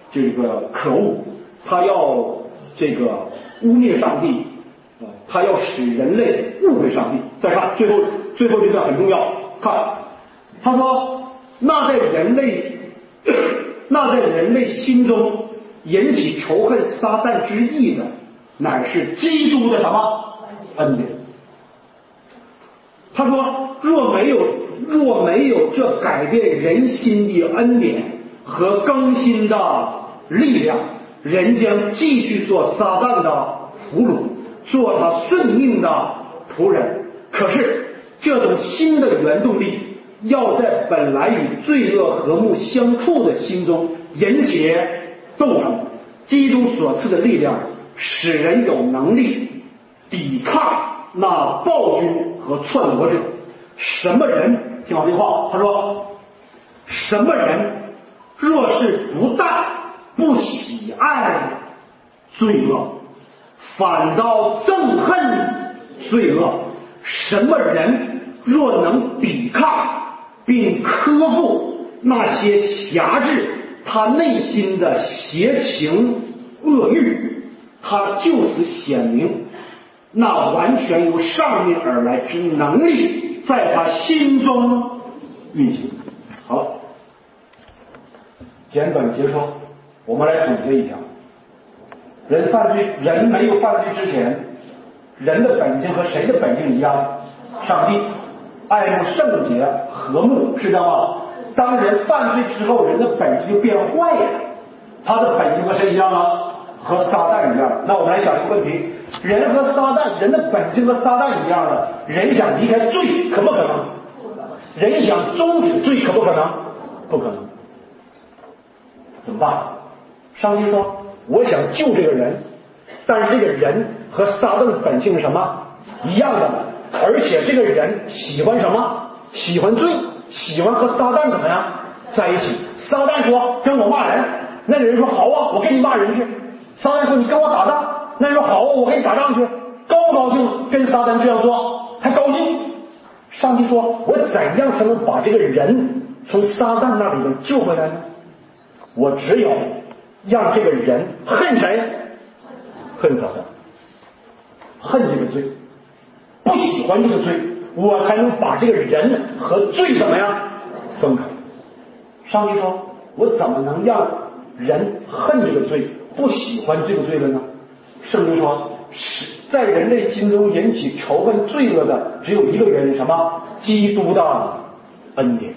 这个可恶，他要这个污蔑上帝，他要使人类误会上帝。再看最后这段很重要，看他说，那在人类心中引起仇恨撒旦之意的，乃是基督的什么恩典。他说，若没有这改变人心的恩典和更新的力量，人将继续做撒旦的俘虏，做他顺命的仆人。可是这种新的原动力要在本来与罪恶和睦相处的心中引起斗争。基督所赐的力量使人有能力抵抗那暴君和篡国者。什么人，听好这话，他说，什么人若是不但不喜爱罪恶，反倒憎恨罪恶，什么人若能抵抗并克服那些辖制他内心的邪情恶欲，他就此显明那完全由上面而来之能力在他心中运行。好，简短结束，我们来总结一下。人没有犯罪之前，人的本性和谁的本性一样？上帝爱慕圣洁和睦，是这样吗？当人犯罪之后，人的本性就变坏了，他的本性和谁一样啊？和撒旦一样。那我们来想一个问题，人的本性和撒旦一样的，人想离开罪可不可能？人想终止罪可不可能？不可能。怎么办？上帝说，我想救这个人，但是这个人和撒旦的本性是什么？一样的，而且这个人喜欢什么？喜欢罪，喜欢和撒旦怎么样在一起。撒旦说跟我骂人，那个人说好啊，我跟你骂人去。撒旦说你跟我打仗，那人说好啊，我跟你打仗去。高不高兴跟撒旦这样做？还高兴。上帝说，我怎样才能把这个人从撒旦那里面救回来呢？我只有让这个人恨谁？恨撒旦，恨这个罪，不喜欢这个罪，我才能把这个人和罪怎么样分开。上帝说，我怎么能让人恨这个罪，不喜欢这个罪了呢？圣经说，在人类心中引起仇恨罪恶的只有一个原因，什么？基督的恩典。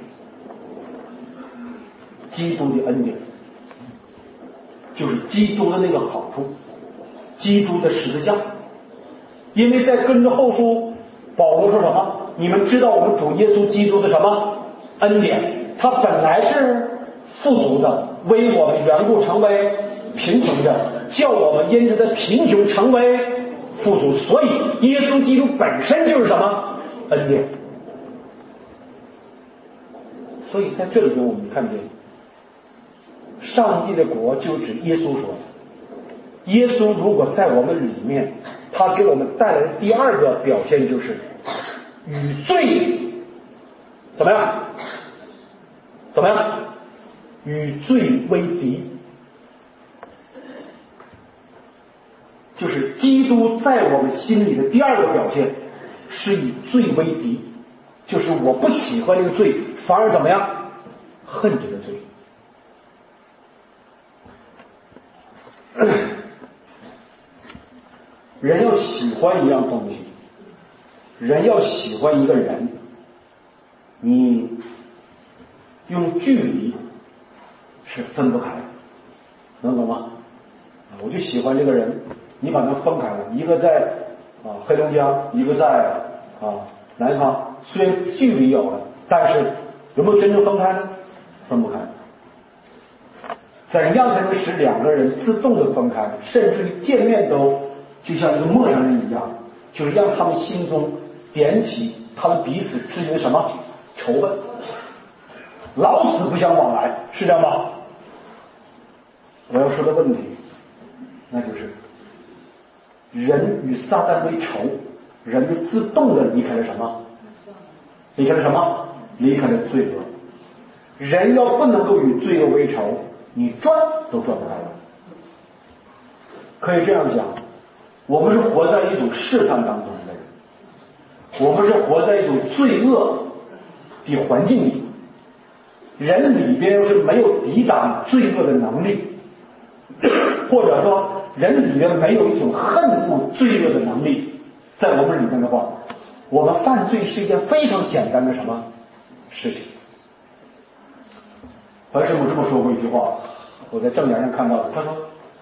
基督的恩典就是基督的那个好处，基督的十字架。因为在跟着后书，保罗说什么？你们知道我们主耶稣基督的什么恩典？他本来是富足的，为我们缘故成为贫穷的，叫我们因着他贫穷成为富足。所以耶稣基督本身就是什么恩典。所以在这里边我们看见，上帝的国就指耶稣说，耶稣如果在我们里面，他给我们带来的第二个表现就是与罪怎么样？怎么样？与罪为敌。就是基督在我们心里的第二个表现是以罪为敌，就是我不喜欢这个罪，反而怎么样？恨这个罪。人要喜欢一样东西，人要喜欢一个人，你用距离是分不开的，能懂吗？我就喜欢这个人，你把它分开了，一个在黑龙江，一个在南方，虽然距离有了，但是有没有真正分开呢？分不开。怎样才能使两个人自动的分开，甚至于见面都就像一个陌生人一样，就是让他们心中点起他们彼此之间的什么仇恨，老死不相往来，是这样吗？我要说的问题那就是人与撒旦为仇，人就自动的离开了什么？离开了什么？离开了罪恶。人要不能够与罪恶为仇， 你转都转不开了。可以这样讲，我们是活在一种试探当中的人，我们是活在一种罪恶的环境里，人里边是没有抵挡罪恶的能力，或者说人里边没有一种恨恶罪恶的能力，在我们里面的话，我们犯罪是一件非常简单的什么事情。樊师傅这么说过一句话，我在正言上看到的，他说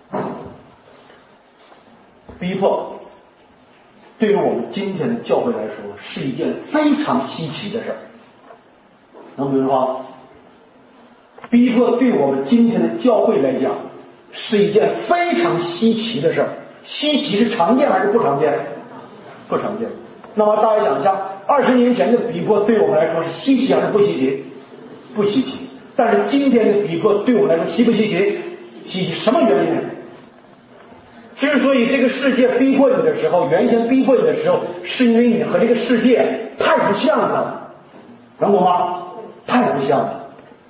逼迫对于我们今天的教会来说是一件非常稀奇的事儿。能明白吗？逼迫对我们今天的教会来讲是一件非常稀奇的事儿。稀奇是常见还是不常见？不常见。那么大家想一下，20年前的逼迫对我们来说是稀奇还是不稀奇？不稀奇。但是今天的逼迫对我们来说稀不稀奇？稀奇。什么原因？之所以这个世界逼迫你的时候，原先逼迫你的时候，是因为你和这个世界太不像了，能懂吗？太不像了。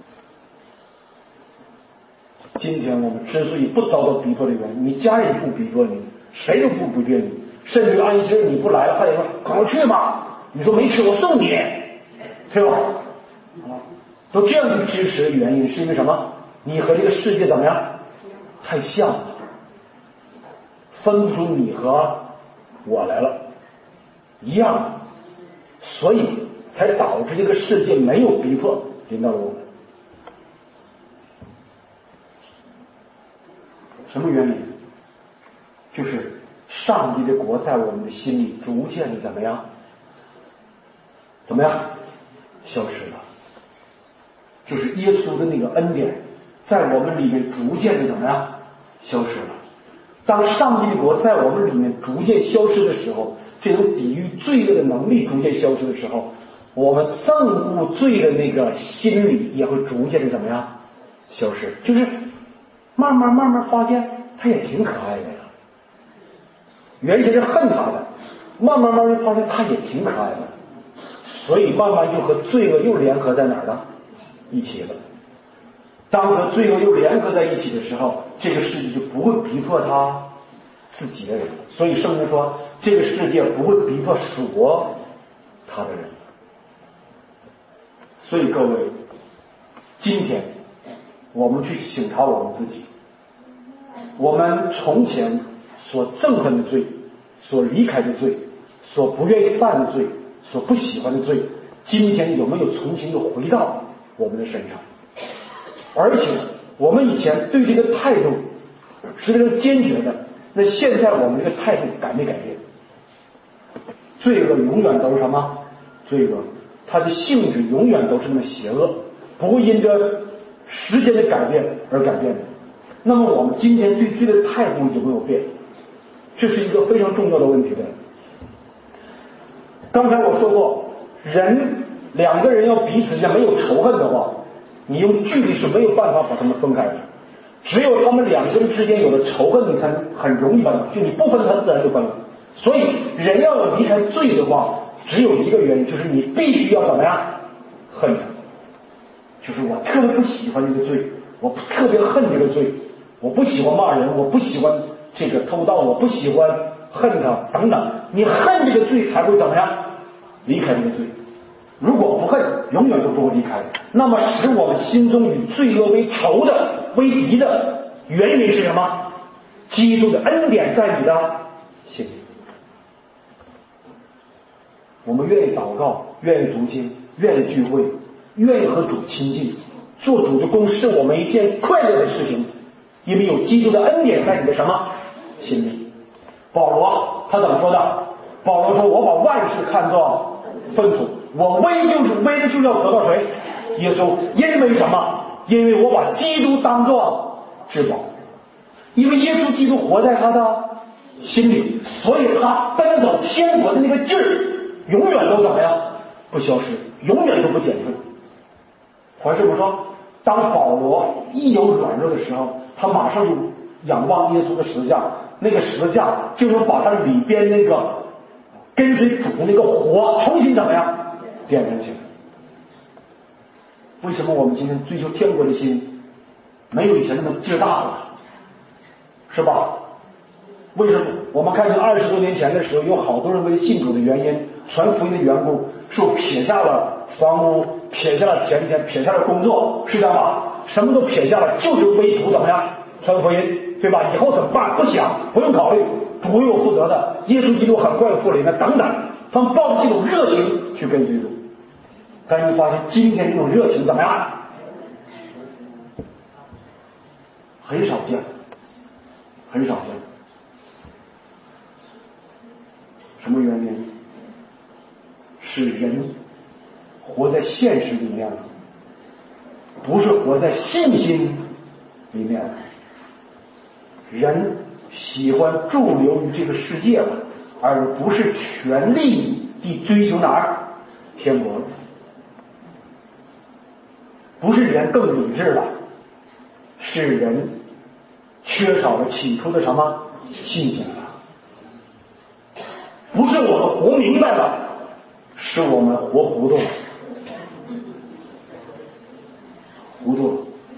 今天我们之所以不遭到逼迫的原因，你家人不逼迫你，谁都不逼迫你，甚至安息日你不来了，他也说赶快去吧，你说没吃我送你，对吧？都这样去支持的原因是因为什么？你和这个世界怎么样？太像了，分不出你和我来了，一样，所以才导致这个世界没有逼迫临到了我们。什么原因？就是上帝的国在我们的心里逐渐的怎么样？消失了。就是耶稣的那个恩典在我们里面逐渐的怎么样？消失了。当上帝的国在我们里面逐渐消失的时候，这种抵御罪恶的能力逐渐消失的时候，我们憎恶罪的那个心理也会逐渐的怎么样？消失。就是慢慢发现他也挺可爱的呀。原先是恨他的，慢慢发现他也挺可爱的，所以慢慢就和罪恶又联合在哪儿了？一起了。当和罪恶又联合在一起的时候，这个世界就不会逼迫他自己的人。所以圣经说，这个世界不会逼迫属他的人。所以各位，今天我们去省察我们自己，我们从前所憎恨的罪，所离开的罪，所不愿意犯的罪，所不喜欢的罪，今天有没有重新又回到我们的身上？而且我们以前对这个态度是非常坚决的，那现在我们这个态度改没改变？罪恶永远都是什么？罪恶，它的性质永远都是那么邪恶，不会因着时间的改变而改变的。那么我们今天对罪的态度有没有变？这是一个非常重要的问题的。刚才我说过，两个人要彼此间没有仇恨的话，你用距离是没有办法把他们分开的。只有他们两个人之间有了仇恨，你才很容易把就你不分他自然就分了。所以人要离开罪的话，只有一个原因，就是你必须要怎么样？恨他。就是我特别不喜欢这个罪，我特别恨这个罪，我不喜欢骂人，我不喜欢这个偷盗，我不喜欢恨他等等。你恨这个罪才会怎么样？离开这个罪。如果不恨，永远都不会离开。那么使我们心中与罪恶为仇的、为敌的原因是什么？基督的恩典在你的心里。我们愿意祷告，愿意读经，愿意聚会，愿意和主亲近，做主的工是我们一件快乐的事情，因为有基督的恩典在你的什么心里。保罗他怎么说的？保罗说：“我把万事看作粪土，我为的就是要得到谁？耶稣。因为什么？因为我把基督当作至宝，因为耶稣基督活在他的心里，所以他奔走天国的那个劲儿永远都怎么样？不消失，永远都不减退。还是我说，当保罗一有软弱的时候，他马上就仰望耶稣的十字架，那个十字架就能把他里边那个跟随主的那个火重新怎么样点燃起来。为什么我们今天追求天国的心没有以前那么自大了，是吧？为什么？我们看见20多年前的时候，有好多人为信主的原因，传福音的缘故，说撇下了房屋，撇下了田间，撇下了工作，是这样吧？什么都撇下了，就是为主怎么样传福音，对吧？以后怎么办？不想，不用考虑，主为我负责的，耶稣基督很快复临的，等等，他们抱着这种热情去跟随主。但是你发现今天这种热情怎么样？很少见，很少见。什么原因？是人活在现实里面了，不是活在信心里面了。人喜欢驻留于这个世界了，而不是全力地追求哪儿？天国了。不是人更理智了，是人缺少了起初的什么信心了。不是我们活明白了，是我们活糊涂了，糊涂了。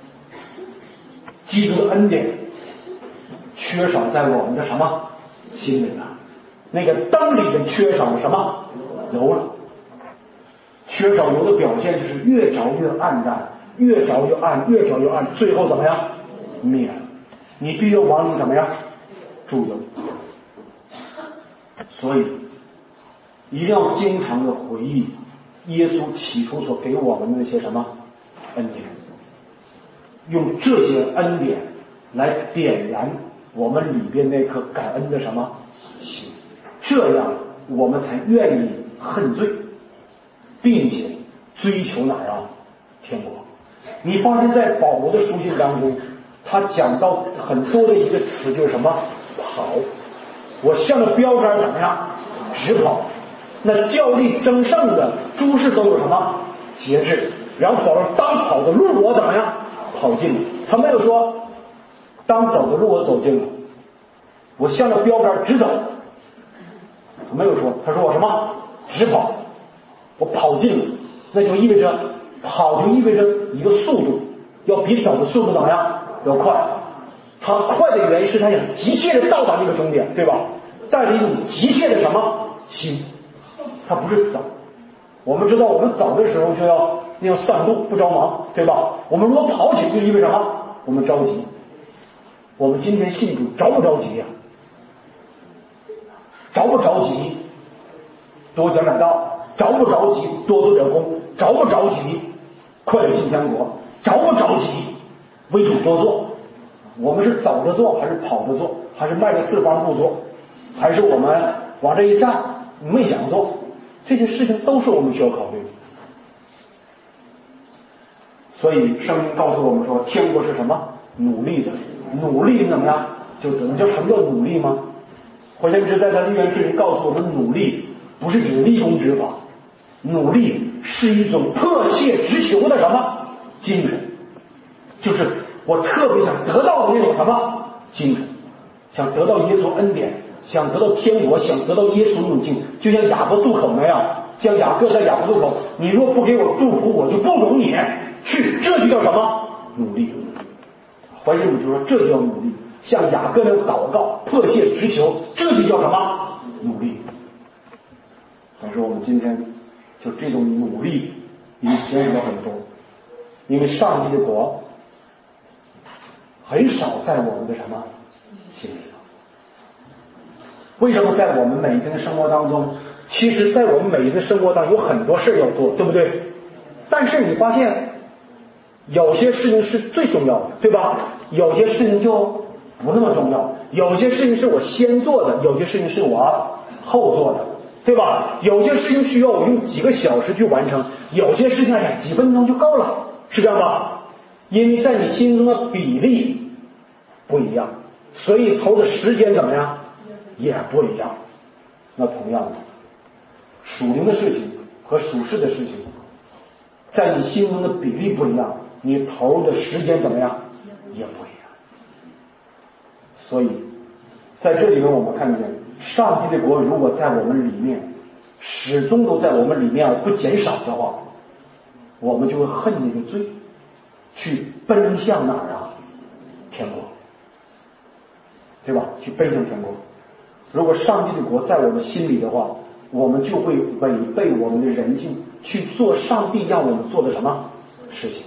基督的恩典缺少在我们的什么心里了？那个灯里面缺少了什么？油了。缺少油的表现就是越着越暗淡，越着越暗，越着越暗，最后怎么样？灭了。你必须要往里怎么样？注油。所以一定要经常的回忆耶稣起初所给我们的那些什么恩典，用这些恩典来点燃我们里边那颗感恩的什么心，这样我们才愿意恨罪，并且追求哪儿啊？天国。你发现在保罗的书信当中，他讲到很多的一个词就是什么？跑。我向着标杆怎么样？直跑。那较力争胜的诸事都有什么？节制。然后保罗当跑的路我怎么样？跑尽了。他没有说当走的路我走尽了，我向着标杆直走。他没有说，他说我什么？直跑。我跑尽了，那就意味着跑就意味着一个速度要比走的速度怎么样？要快。他快的原因是他想急切的到达那个终点，对吧？带着一种急切的什么心，他不是走。我们知道我们走的时候就要散步，不着忙，对吧？我们如果跑起就意味着什么？我们着急。我们今天信主着不着急呀？着不着急多讲讲道，着不着急多做点功，着不着急快点进天国，着不着急为主多做。我们是走着做，还是跑着做，还是迈着四方步做，还是我们往这一站没想做？这些事情都是我们需要考虑的。所以圣经告诉我们说，天国是什么？努力的。努力怎么样？就得。你知道什么叫努力吗？华先知在他立院里告诉我们，努力不是指立功之法，努力是一种迫切直求的什么精神，就是我特别想得到的那种什么精神，想得到耶稣恩典，想得到天国，想得到耶稣那种精神，就像雅各渡口那样，像雅各在雅各渡口，你若不给我祝福，我就不容你去，这就叫什么努力。怀师母就说这就叫努力，像雅各那种祷告，迫切直求，这就叫什么努力。所以说我们今天就这种努力已经减少了很多，因为上帝的国很少在我们的什么心里头。为什么在我们每天的生活当中，其实在我们每天的生活当中有很多事要做，对不对？但是你发现有些事情是最重要的，对吧？有些事情就不那么重要，有些事情是我先做的，有些事情是我后做的，对吧？有些事情需要我用几个小时去完成，有些事情几分钟就够了，是这样吧？因为在你心中的比例不一样，所以投的时间怎么样也不一样。那同样的，属灵的事情和属世的事情，在你心中的比例不一样，你投入的时间怎么样也不一样。所以在这里面我们看见，上帝的国如果在我们里面始终都在我们里面不减少的话，我们就会恨那个罪，去奔向哪儿啊？ 天国，对吧？去奔向天国。如果上帝的国在我们心里的话，我们就会违背我们的人性，去做上帝让我们做的什么事情。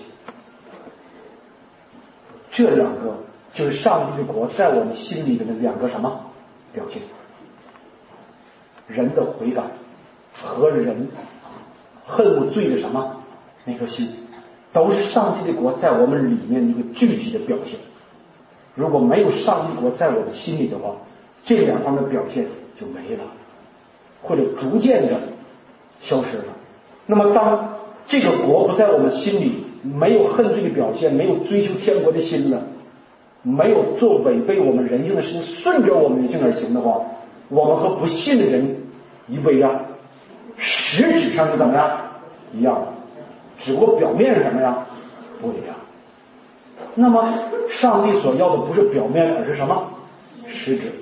这两个就是上帝的国在我们心里的两个什么表现？人的悔改和人恨恶罪的什么那颗心，都是上帝的国在我们里面一个具体的表现。如果没有上帝国在我的心里的话，这两方面表现就没了，或者逐渐的消失了。那么当这个国不在我们心里，没有恨罪的表现，没有追求天国的心了，没有做违背我们人性的事情，顺着我们人性而行的话，我们和不信的人一不一样？实质上是怎么样？一样，只不过表面是什么呀？不一样。那么上帝所要的不是表面，而是什么？实质。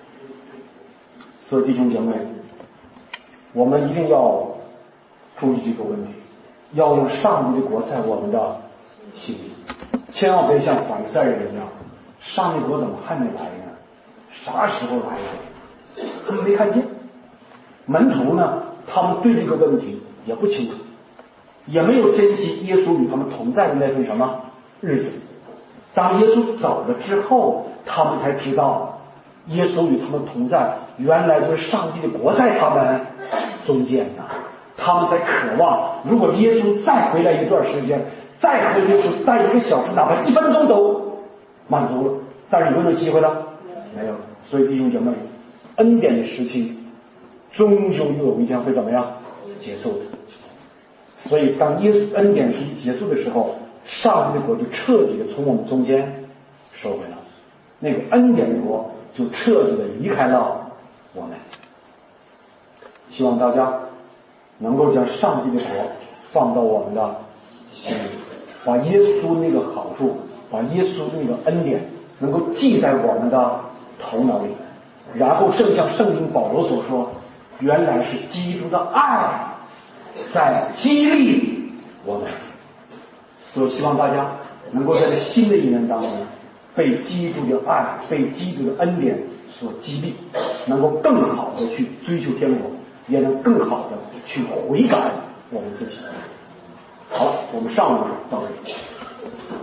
所以弟兄姐妹，我们一定要注意这个问题，要用上帝的国在我们的心里，千万别像法利赛人一样，上帝国怎么还没来呢？啥时候来呀？他们没看见。门徒呢，他们对这个问题也不清楚，也没有珍惜耶稣与他们同在的那份什么日子。当耶稣走了之后，他们才知道耶稣与他们同在，原来就是上帝的国在他们中间呢。他们才渴望，如果耶稣再回来一段时间，再和耶稣待1个小时，哪怕1分钟都满足了。但是有没有机会呢？没有。所以弟兄姐妹，恩典的时期终究有一天会怎么样结束的。所以当耶稣恩典时期结束的时候，上帝的国就彻底的从我们中间收回了，那个恩典的国就彻底的离开了我们。希望大家能够将上帝的国放到我们的心里，把耶稣那个好处，把耶稣那个恩典能够记在我们的头脑里，然后正像圣经保罗所说，原来是基督的爱在激励我们。所以希望大家能够在这新的一年当中，被基督的爱，被基督的恩典所激励，能够更好的去追求天国，也能更好的去悔改我们自己。好了，我们上午到这里。